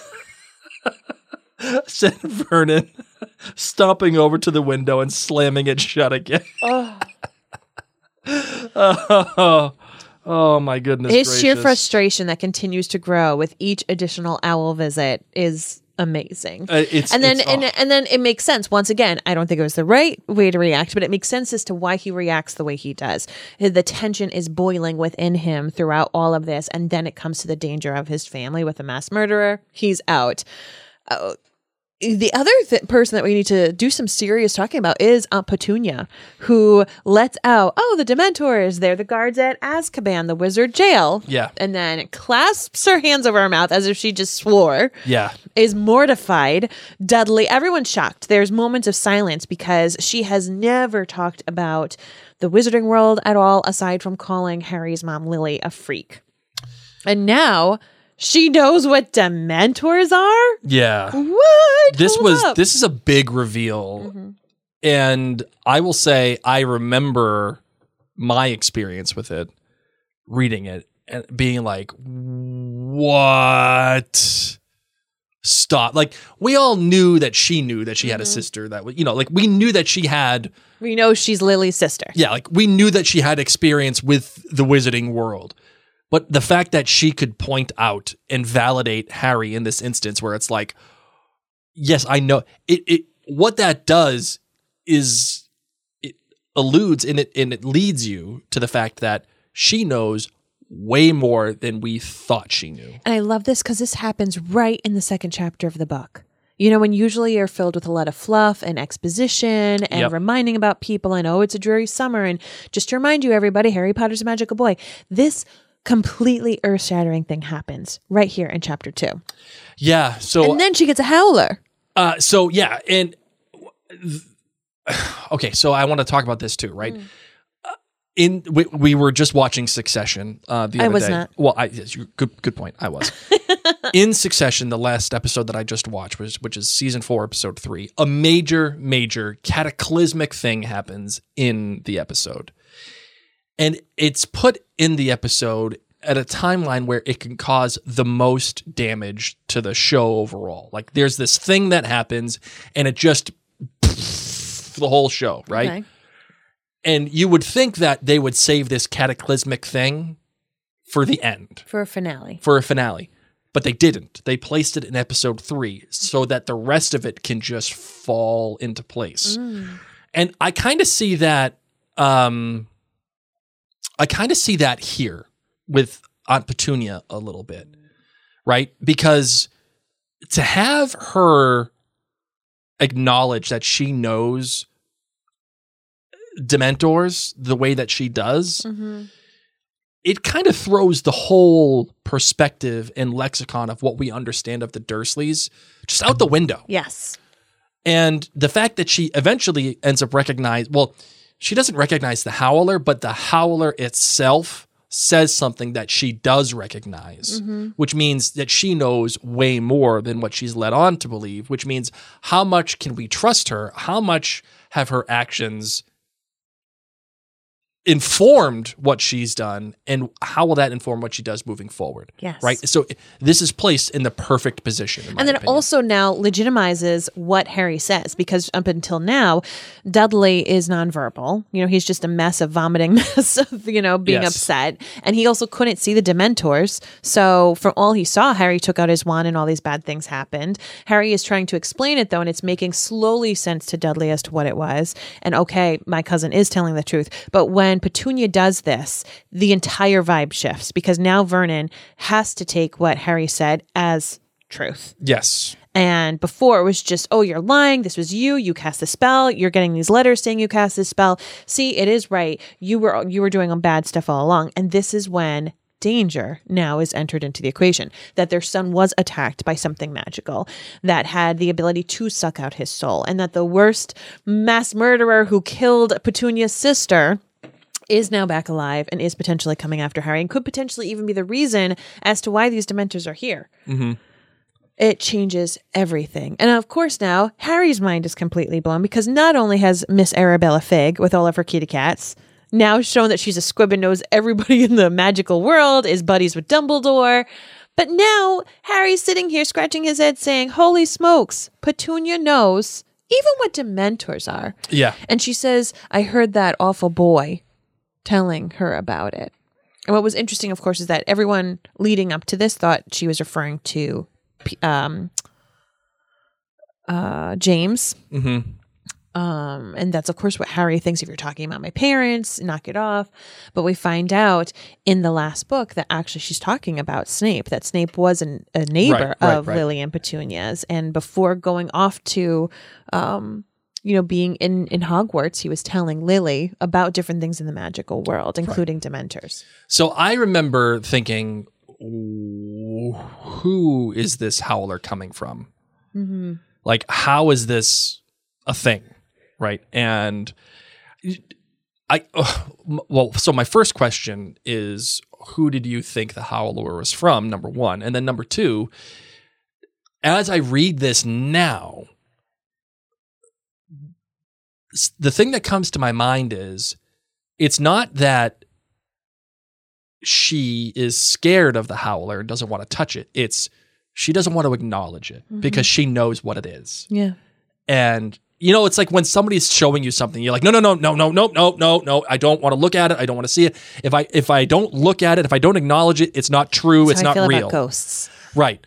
said Vernon, stomping over to the window and slamming it shut again. Oh my goodness His gracious. sheer frustration that continues to grow with each additional owl visit is amazing. And then it makes sense. Once again, I don't think it was the right way to react, but it makes sense as to why he reacts the way he does. The tension is boiling within him throughout all of this, and then it comes to the danger of his family with a mass murderer. He's out. The other person that we need to do some serious talking about is Aunt Petunia, who lets out, the Dementors, they're the guards at Azkaban, the wizard jail. Yeah. And then clasps her hands over her mouth as if she just swore. Yeah. Is mortified. Dudley, everyone's shocked. There's moments of silence because she has never talked about the wizarding world at all, aside from calling Harry's mom, Lily, a freak. And now she knows what Dementors are? Yeah. What? This is a big reveal. Mm-hmm. And I will say I remember my experience with it, reading it and being like, what? Stop. Like, we all knew that she had a sister that was, we knew that she had. We know she's Lily's sister. Yeah. Like, we knew that she had experience with the wizarding world. But the fact that she could point out and validate Harry in this instance where it's like, yes, I know it what that does is it alludes and it leads you to the fact that she knows way more than we thought she knew. And I love this because this happens right in the second chapter of the book. When usually you're filled with a lot of fluff and exposition and reminding about people and, it's a dreary summer. And just to remind you, everybody, Harry Potter's a magical boy. This completely earth-shattering thing happens right here in chapter 2. Yeah. So and then she gets a howler. And okay, so I want to talk about this too, right? We were just watching Succession the other day. I was not. Well, good point. I was. In Succession, the last episode that I just watched, which is season 4, episode 3, a major cataclysmic thing happens in the episode. And it's put in the episode at a timeline where it can cause the most damage to the show overall. Like, there's this thing that happens and it just the whole show, right? Okay. And you would think that they would save this cataclysmic thing for the end. For a finale. But they didn't. They placed it in episode 3 so that the rest of it can just fall into place. And I kind of see that here with Aunt Petunia a little bit, right? Because to have her acknowledge that she knows Dementors the way that she does, it kind of throws the whole perspective and lexicon of what we understand of the Dursleys just out the window. Yes. And the fact that she eventually ends up she doesn't recognize the Howler, but the Howler itself says something that she does recognize, which means that she knows way more than what she's led on to believe, which means how much can we trust her? How much have her actions informed what she's done, and how will that inform what she does moving forward? Yes. Right. So this is placed in the perfect position. In my And then opinion. it also now legitimizes what Harry says, because up until now, Dudley is nonverbal. You know, he's just a mess of vomiting mess of, you know, being Yes. upset. And he also couldn't see the Dementors. So from all he saw, Harry took out his wand and all these bad things happened. Harry is trying to explain it though, and it's making slowly sense to Dudley as to what it was. And okay, my cousin is telling the truth. But when Petunia does this, the entire vibe shifts, because now Vernon has to take what Harry said as truth. yes. And before it was just, oh, you're lying. This was you. You cast the spell. You're getting these letters saying you cast this spell. See, it is right. You were doing bad stuff all along. And this is when danger now is entered into the equation, that their son was attacked by something magical that had the ability to suck out his soul, and that the worst mass murderer who killed Petunia's sister is now back alive and is potentially coming after Harry, and could potentially even be the reason as to why these Dementors are here. It changes everything. And of course now, Harry's mind is completely blown, because not only has Miss Arabella Figg, with all of her kitty cats, now shown that she's a squib and knows everybody in the magical world, is buddies with Dumbledore, but now Harry's sitting here scratching his head saying, holy smokes, Petunia knows even what Dementors are. Yeah. And she says, I heard that awful boy telling her about it. And what was interesting, of course, is that everyone leading up to this thought she was referring to James. And that's, of course, what Harry thinks. If you're talking about my parents, knock it off. But we find out in the last book that actually she's talking about Snape, that Snape was a neighbor of Lily and Petunia's. And before going off to being in Hogwarts, he was telling Lily about different things in the magical world, including Dementors. So I remember thinking, who is this Howler coming from? Like, how is this a thing? Right. And so my first question is, who did you think the Howler was from? Number one. And then number two, as I read this now, the thing that comes to my mind is, it's not that she is scared of the Howler and doesn't want to touch it. It's she doesn't want to acknowledge it because she knows what it is. Yeah. And, you know, it's like when somebody's showing you something, you're like, no, I don't want to look at it. I don't want to see it. If I don't look at it, if I don't acknowledge it, it's not true. That's it's how I not feel real. about ghosts. Right.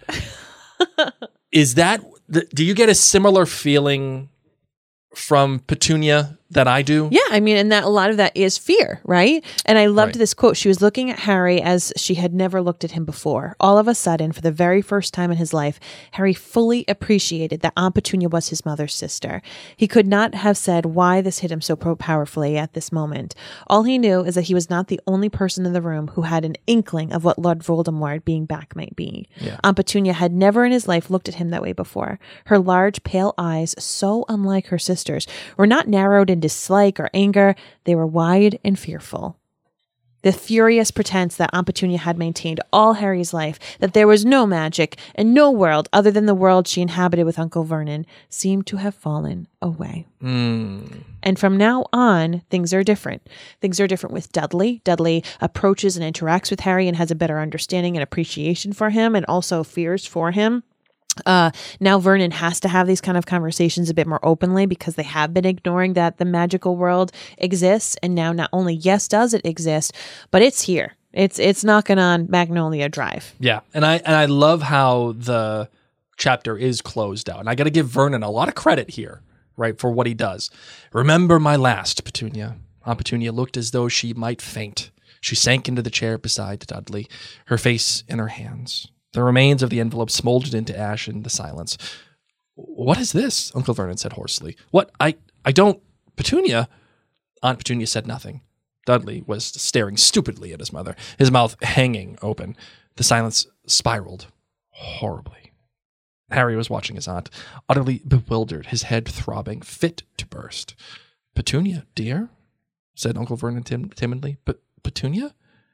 Is that, do you get a similar feeling from Petunia that I do? Yeah, I mean, and that a lot of that is fear, right? And I loved this quote. She was looking at Harry as she had never looked at him before. All of a sudden, for the very first time in his life, Harry fully appreciated that Aunt Petunia was his mother's sister. He could not have said why this hit him so powerfully at this moment. All he knew is that he was not the only person in the room who had an inkling of what Lord Voldemort being back might be. Yeah. Aunt Petunia had never in his life looked at him that way before. Her large, pale eyes, so unlike her sisters, were not narrowed in dislike or anger. They were wide and fearful. The furious pretense that Aunt Petunia had maintained all Harry's life, that there was no magic and no world other than the world she inhabited with Uncle Vernon, seemed to have fallen away. And from now on, things are different. Things are different with Dudley. Dudley approaches and interacts with Harry and has a better understanding and appreciation for him, and also fears for him. Now Vernon has to have these kind of conversations a bit more openly, because they have been ignoring that the magical world exists. And now not only, yes, does it exist, but it's here. It's knocking on Magnolia Drive. Yeah. And I love how the chapter is closed out. And I got to give Vernon a lot of credit here, right, for what he does. Remember my last, Petunia. Aunt Petunia looked as though she might faint. She sank into the chair beside Dudley, her face in her hands. The remains of the envelope smoldered into ash in the silence. What is this? Uncle Vernon said hoarsely. What? I don't... Petunia? Aunt Petunia said nothing. Dudley was staring stupidly at his mother, his mouth hanging open. The silence spiraled horribly. Harry was watching his aunt, utterly bewildered, his head throbbing, fit to burst. Petunia, dear? Said Uncle Vernon timidly. But Petunia?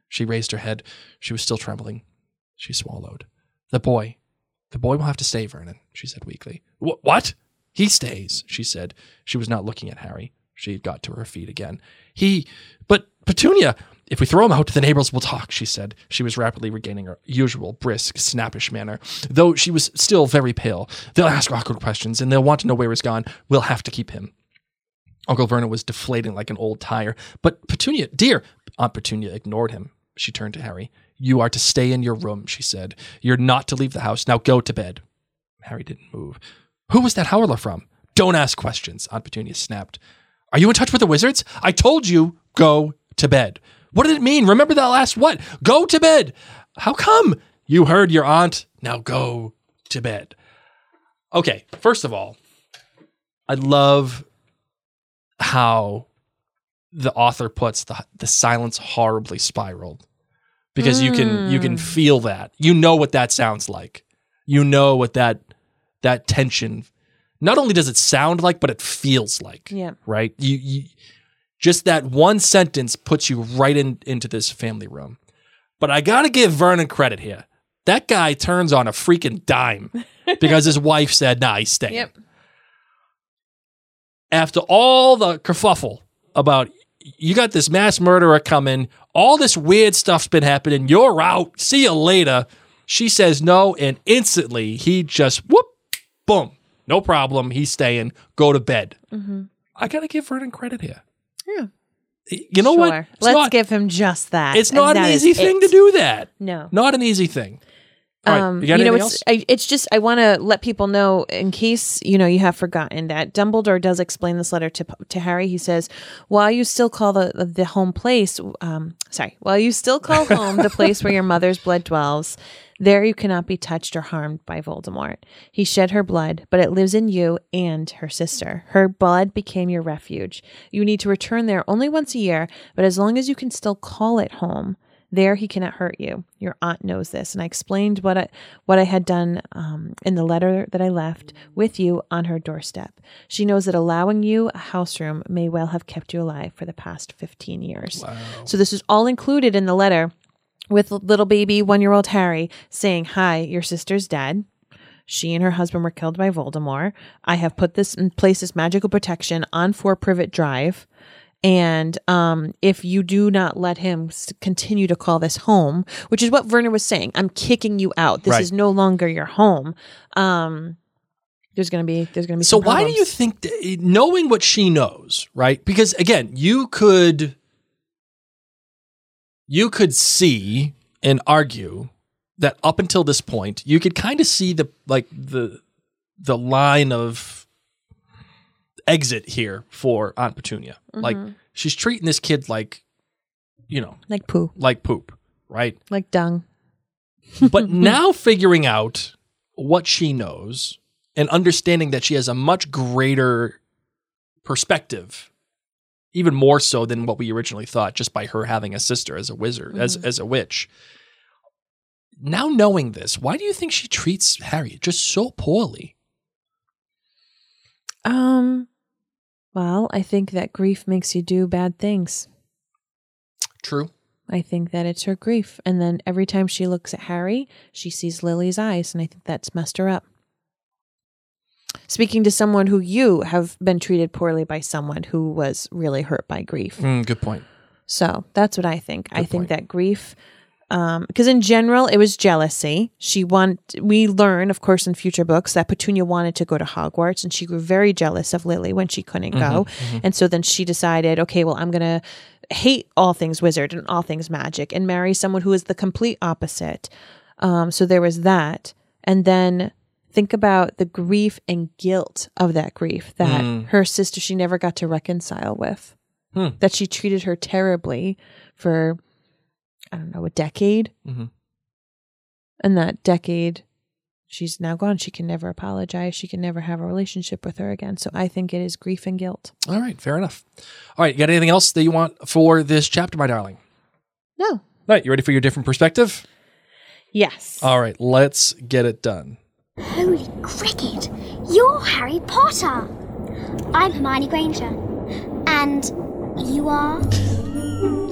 She raised her head. She was still trembling. She swallowed. The boy will have to stay, Vernon, she said weakly. What? He stays, she said. She was not looking at Harry. She had got to her feet again. But Petunia, if we throw him out, the neighbors will talk, she said. She was rapidly regaining her usual brisk, snappish manner, though she was still very pale. They'll ask awkward questions, and they'll want to know where he's gone. We'll have to keep him. Uncle Vernon was deflating like an old tire. But Petunia, dear, Aunt Petunia ignored him. She turned to Harry. You are to stay in your room, she said. You're not to leave the house. Now go to bed. Harry didn't move. Who was that howler from? Don't ask questions, Aunt Petunia snapped. Are you in touch with the wizards? I told you, go to bed. What did it mean? Remember that last what? Go to bed. How come? You heard your aunt. Now go to bed. Okay, first of all, I love how the author puts the silence horribly spiraled, because you can feel that. You know what that sounds like. You know what that tension, not only does it sound like, but it feels like. Yeah. Right? You just that one sentence puts you right into this family room. But I got to give Vernon credit here. That guy turns on a freaking dime because his wife said, nah, he's staying. Yep. After all the kerfuffle about, you got this mass murderer coming, all this weird stuff's been happening, you're out, see you later. She says no, and instantly he just, whoop, boom, no problem, he's staying, go to bed. Mm-hmm. I got to give Vernon credit here. Yeah. You know what? Let's give him just that. It's not an easy thing to do that. No. Not an easy thing. All right, you got anything else? It's just, I want to let people know, in case, you have forgotten, that Dumbledore does explain this letter to Harry. He says, while you still call the home place, while you still call home the place where your mother's blood dwells, there you cannot be touched or harmed by Voldemort. He shed her blood, but it lives in you and her sister. Her blood became your refuge. You need to return there only once a year, but as long as you can still call it home, there he cannot hurt you. Your aunt knows this. And I explained what I had done in the letter that I left with you on her doorstep. She knows that allowing you a house room may well have kept you alive for the past 15 years. Wow. So this is all included in the letter, with little baby 1-year-old Harry saying, hi, your sister's dead. She and her husband were killed by Voldemort. I have put this in place, this magical protection on 4 Privet Drive. And if you do not let him continue to call this home, which is what Vernon was saying, I'm kicking you out. This is no longer your home. There's going to be So some why problems. do you think, knowing what she knows, right? Because again, you could see and argue that up until this point, you could kind of see the line of exit here for Aunt Petunia. Mm-hmm. Like, she's treating this kid like poo. Like poop, right? Like dung. But now figuring out what she knows and understanding that she has a much greater perspective, even more so than what we originally thought, just by her having a sister as a wizard, as a witch. Now knowing this, why do you think she treats Harry just so poorly? Well, I think that grief makes you do bad things. True. I think that it's her grief. And then every time she looks at Harry, she sees Lily's eyes, and I think that's messed her up. Speaking to someone who you have been treated poorly by someone who was really hurt by grief. Good point. So that's what I think. I think that grief, because in general, it was jealousy. We learn, of course, in future books that Petunia wanted to go to Hogwarts, and she grew very jealous of Lily when she couldn't go. And so then she decided, okay, well, I'm going to hate all things wizard and all things magic and marry someone who is the complete opposite. So there was that. And then think about the grief and guilt of that grief that her sister, she never got to reconcile with. That she treated her terribly for, I don't know, a decade. And that decade, she's now gone. She can never apologize. She can never have a relationship with her again. So I think it is grief and guilt. All right, fair enough. All right, you got anything else that you want for this chapter, my darling? No. All right, you ready for your different perspective? Yes. All right, let's get it done. Holy cricket! You're Harry Potter! I'm Hermione Granger. And you are?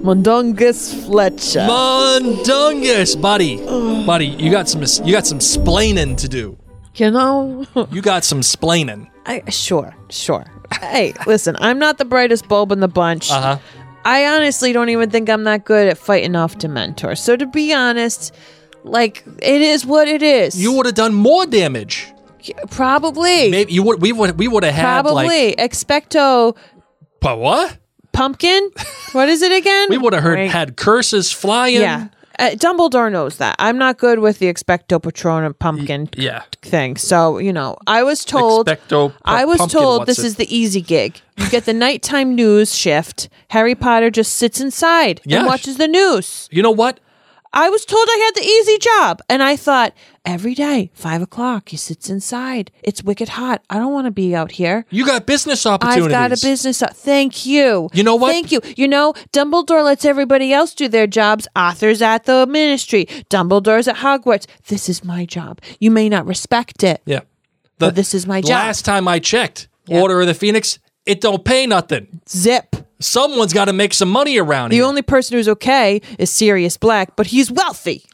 Mundungus Fletcher. Mundungus, buddy, you got some splaining to do. You know, You got some splaining. Sure. Hey, listen, I'm not the brightest bulb in the bunch. I honestly don't even think I'm that good at fighting off Dementors. So to be honest, like, it is what it is. You would have done more damage. Probably. Maybe you would. We would have had Probably. like Expecto but what? Pumpkin? What is it again? We would have had curses flying. Yeah. Dumbledore knows that. I'm not good with the Expecto Patronum pumpkin thing. So, I was told pumpkin, this is the easy gig. You get the nighttime news shift. Harry Potter just sits inside and watches the news. You know what? I was told I had the easy job. And I thought, every day, 5 o'clock, he sits inside. It's wicked hot. I don't want to be out here. You got business opportunities. I've got a business. Thank you. You know what? Thank you. Dumbledore lets everybody else do their jobs. Arthur's at the ministry. Dumbledore's at Hogwarts. This is my job. You may not respect it. Yeah. But this is my job. Last time I checked, Order of the Phoenix, it don't pay nothing. Zip. Someone's got to make some money around here. The only person who's okay is Sirius Black, but he's wealthy.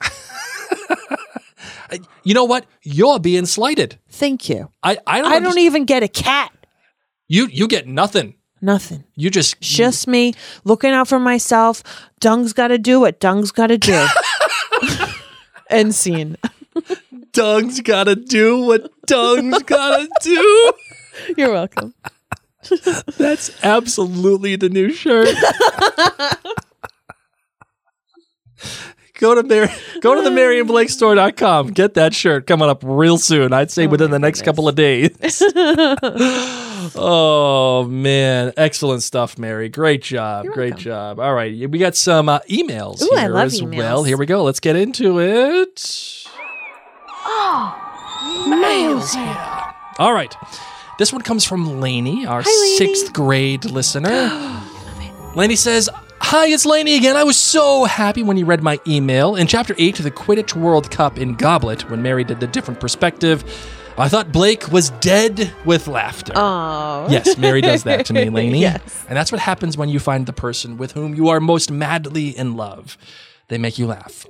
You know what? You're being slighted. Thank you. I don't even get a cat. You get nothing. Nothing. You just me looking out for myself. Dung's got to do what Dung's got to do. End scene. Dung's got to do what Dung's got to do. You're welcome. That's absolutely the new shirt. Go to the MarionBlakeStore.com. Get that shirt coming up real soon. I'd say within the next couple of days. Oh, man. Excellent stuff, Mary. Great job. Great job. All right. We got some emails Ooh, here I love as emails. well. Here we go. Let's get into it. Mail's All right. This one comes from Lainey, our sixth grade listener. Lainey says, "Hi, it's Lainey again. I was so happy when you read my email. In Chapter 8 of the Quidditch World Cup in Goblet, when Mary did the different perspective, I thought Blake was dead with laughter." Oh. Yes, Mary does that to me, Lainey. Yes. And that's what happens when you find the person with whom you are most madly in love. They make you laugh.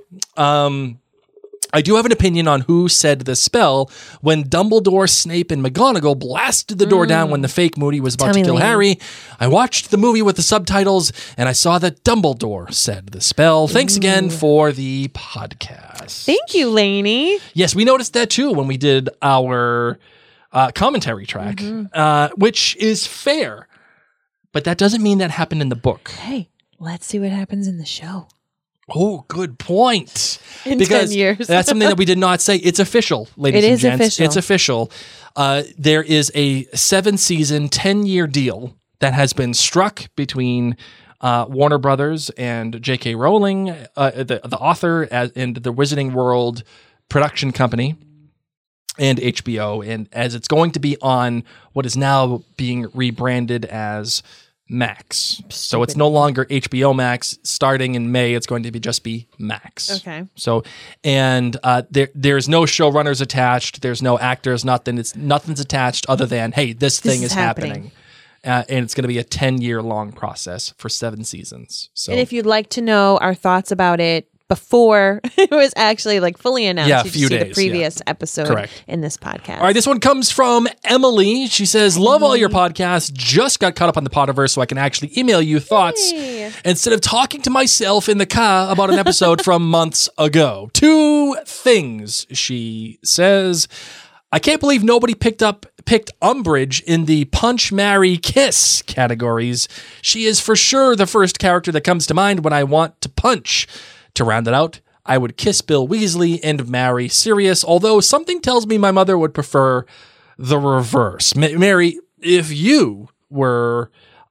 I do have an opinion on who said the spell when Dumbledore, Snape, and McGonagall blasted the door down when the fake Moody was about to kill Harry. I watched the movie with the subtitles, and I saw that Dumbledore said the spell. Thanks again for the podcast. Thank you, Lainey. Yes, we noticed that too when we did our commentary track, which is fair. But that doesn't mean that happened in the book. Hey, let's see what happens in the show. Oh, good point. In because 10 years. That's something that we did not say. It's official, ladies and gents. Official. It's official. There is a 7-season, 10-year deal that has been struck between Warner Brothers and J.K. Rowling, the author, and the Wizarding World production company, and HBO. And as it's going to be on what is now being rebranded as Max. So it's no longer HBO Max. Starting in May, it's going to just be Max. Okay. So, and there's no showrunners attached. There's no actors. Nothing's attached other than, hey, this thing is happening. And it's going to be a 10-year long process for 7 seasons. So, And if you'd like to know our thoughts about it before it was actually fully announced, Yeah, you a few see days, the previous episode Correct. in this podcast. all right, this one comes from Emily. She says, "Love all your podcasts. Just got caught up on the Potterverse, so I can actually email you thoughts instead of talking to myself in the car about an episode from months ago. 2 things," she says. "I can't believe nobody picked Umbridge in the punch, marry, kiss categories. She is for sure the first character that comes to mind when I want to punch. To round it out, I would kiss Bill Weasley and marry Sirius, although something tells me my mother would prefer the reverse. Mary, if you were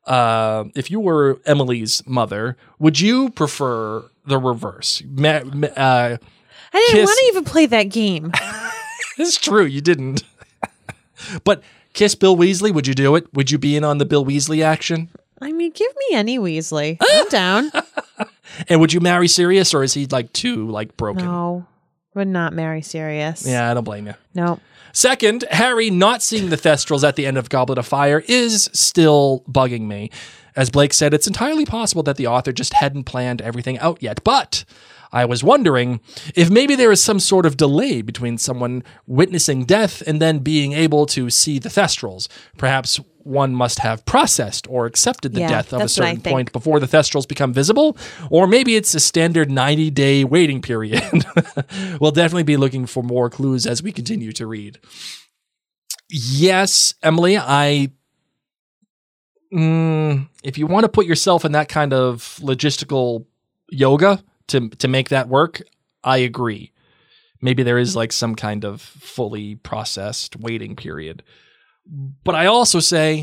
Emily's mother, would you prefer the reverse? I didn't want to even play that game. It's true, you didn't. But kiss Bill Weasley, would you do it? Would you be in on the Bill Weasley action? I mean, give me any Weasley. I'm down. And would you marry Sirius, or is he too broken? No. Would not marry Sirius. Yeah, I don't blame you. No. Second, Harry not seeing the Thestrals at the end of Goblet of Fire is still bugging me. As Blake said, it's entirely possible that the author just hadn't planned everything out yet. But I was wondering if maybe there is some sort of delay between someone witnessing death and then being able to see the Thestrals. Perhaps one must have processed or accepted the death of a certain point before the Thestrals become visible. Or maybe it's a standard 90-day waiting period. We'll definitely be looking for more clues as we continue to read. Yes, Emily, if you want to put yourself in that kind of logistical yoga to make that work, I agree. Maybe there is like some kind of fully processed waiting period. But I also say,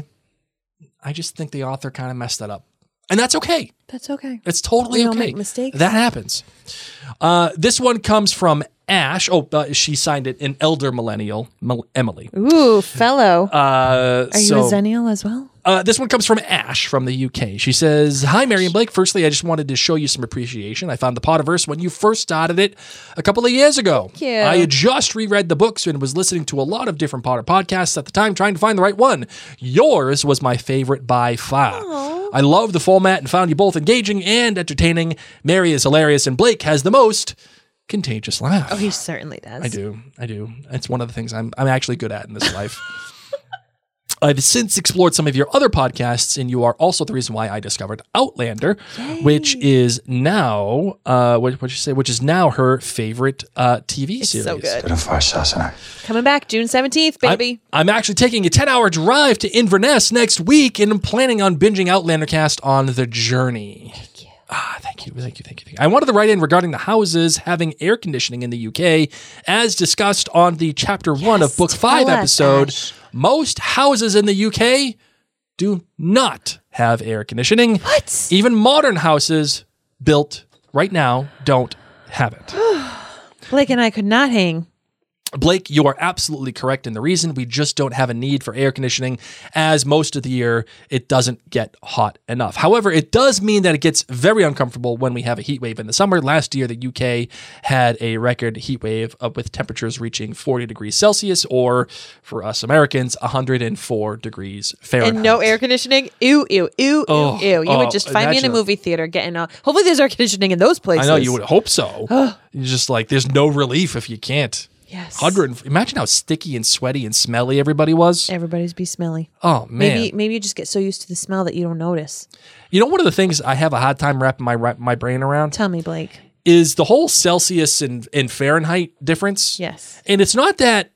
I just think the author kind of messed that up. And that's okay. That's okay. It's totally We okay. all make mistakes. That happens. This one comes from Ash. She signed it an elder millennial, Emily. Ooh, fellow. Are you so- a Zennial as well? This one comes from Ash from the UK. She says, "Hi, Mary and Blake. Firstly, I just wanted to show you some appreciation. I found the Potterverse when you first started it a couple of years ago. Thank you. I had just reread the books and was listening to a lot of different Potter podcasts at the time, trying to find the right one. Yours was my favorite by far. I love the format and found you both engaging and entertaining. Mary is hilarious and Blake has the most contagious laugh." Oh, he certainly does. I do. It's one of the things I'm actually good at in this life. I've since explored some of your other podcasts, and you are also the reason why I discovered Outlander, which is now which is now her favorite TV series. So good. Bit of Far Sassenach. Coming back June 17th, baby. I'm actually taking a 10-hour drive to Inverness next week, and I'm planning on binging Outlander cast on the journey. Thank you. I wanted to write in regarding the houses having air conditioning in the UK, as discussed on the chapter 1 of book 5 episode. Ash. Most houses in the UK do not have air conditioning. What? Even modern houses built right now don't have it. Blake and I could not hang. Blake, you are absolutely correct. And the reason we just don't have a need for air conditioning, as most of the year it doesn't get hot enough. However, it does mean that it gets very uncomfortable when we have a heat wave in the summer. Last year, the UK had a record heat wave with temperatures reaching 40 degrees Celsius, or for us Americans, 104 degrees Fahrenheit. And no air conditioning? Ew, ew, ew, Oh, ew, ew. You would just find me in a imagine- movie theater getting hopefully there's air conditioning in those places. I know, you would hope so. You're just like, there's no relief if you can't. Yes. Imagine how sticky and sweaty and smelly everybody was. Everybody's be smelly. Oh, man. Maybe you just get so used to the smell that you don't notice. You know, one of the things I have a hard time wrapping my brain around Tell me, Blake. is the whole Celsius and Fahrenheit difference. Yes. And it's not that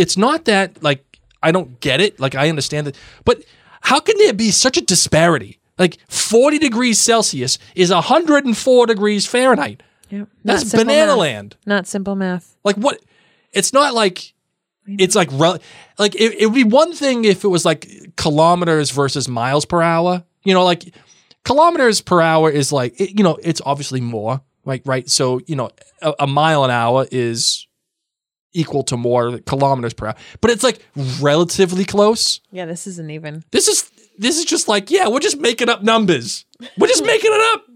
like I don't get it. Like I understand it, but how can there be such a disparity? Like 40 degrees Celsius is 104 degrees Fahrenheit. Yep. That's Not simple banana math. land. Not simple math. Like what? It's not like it's like it would be one thing if it was like kilometers versus miles per hour. You know, like kilometers per hour is like it's obviously more, right? So a mile an hour is equal to more kilometers per hour, but it's like relatively close. Yeah, this isn't even. This is just like, yeah, we're just making up numbers. We're just making it up.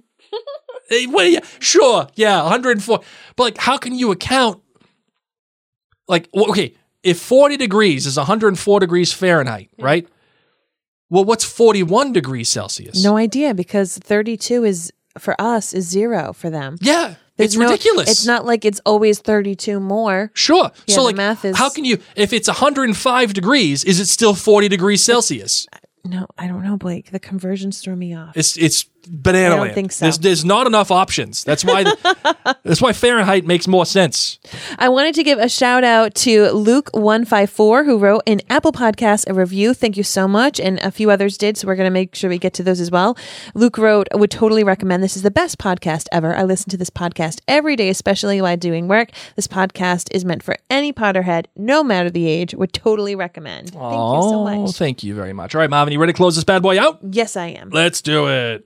Sure, yeah, 104. But like, how can you account? Like, okay, if 40 degrees is 104 degrees Fahrenheit, right? Well, what's 41 degrees Celsius? No idea, because 32 is for us is 0 for them. Yeah, There's it's ridiculous. It's not like it's always 32 more. Sure. Yeah, So the like, math is- how can you, if it's 105 degrees, is it still 40 degrees Celsius? No, I don't know, Blake. The conversions throw me off. It's banana I don't land. think so. There's not enough options. That's why that's why Fahrenheit makes more sense. I wanted to give a shout out to Luke154, who wrote in Apple Podcasts a review. Thank you so much. And a few others did, so we're going to make sure we get to those as well. Luke wrote, "Would totally recommend. This is the best podcast ever. I listen to this podcast every day, especially while doing work. This podcast is meant for any Potterhead, no matter the age. Would totally recommend." Thank you so much. Thank you very much. All right, Marvin, you ready to close this bad boy out? Yes, I am. Let's do it.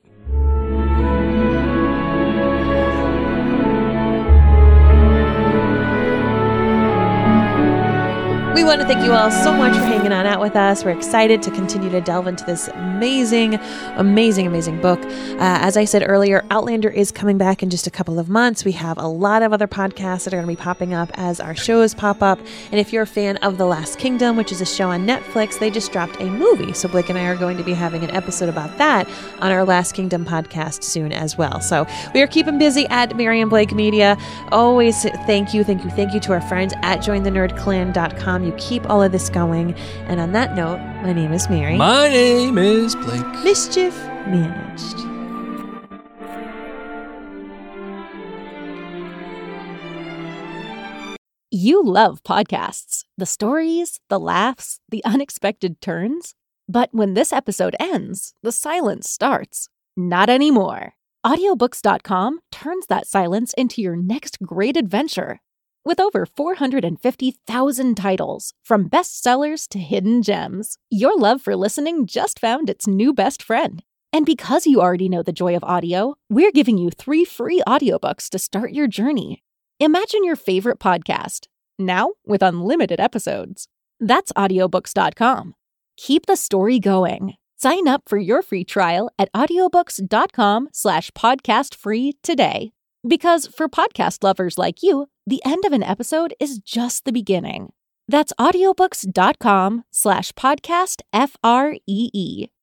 We want to thank you all so much for hanging on out with us. We're excited to continue to delve into this amazing book. As I said earlier, Outlander is coming back in just a couple of months. We have a lot of other podcasts that are going to be popping up as our shows pop up. And if you're a fan of The Last Kingdom, which is a show on Netflix, they just dropped a movie. So Blake and I are going to be having an episode about that on our Last Kingdom podcast soon as well. So we are keeping busy at Miriam Blake Media. Always thank you to our friends at jointhenerdclan.com. You keep all of this going. And on that note, my name is Mary. My name is Blake. Mischief managed. You love podcasts, the stories, the laughs, the unexpected turns. But when this episode ends, the silence starts. Not anymore. Audiobooks.com turns that silence into your next great adventure. With over 450,000 titles, from bestsellers to hidden gems, your love for listening just found its new best friend. And because you already know the joy of audio, we're giving you 3 free audiobooks to start your journey. Imagine your favorite podcast, now with unlimited episodes. That's audiobooks.com. Keep the story going. Sign up for your free trial at audiobooks.com/podcastfree today. Because for podcast lovers like you, the end of an episode is just the beginning. That's audiobooks.com/podcastfree.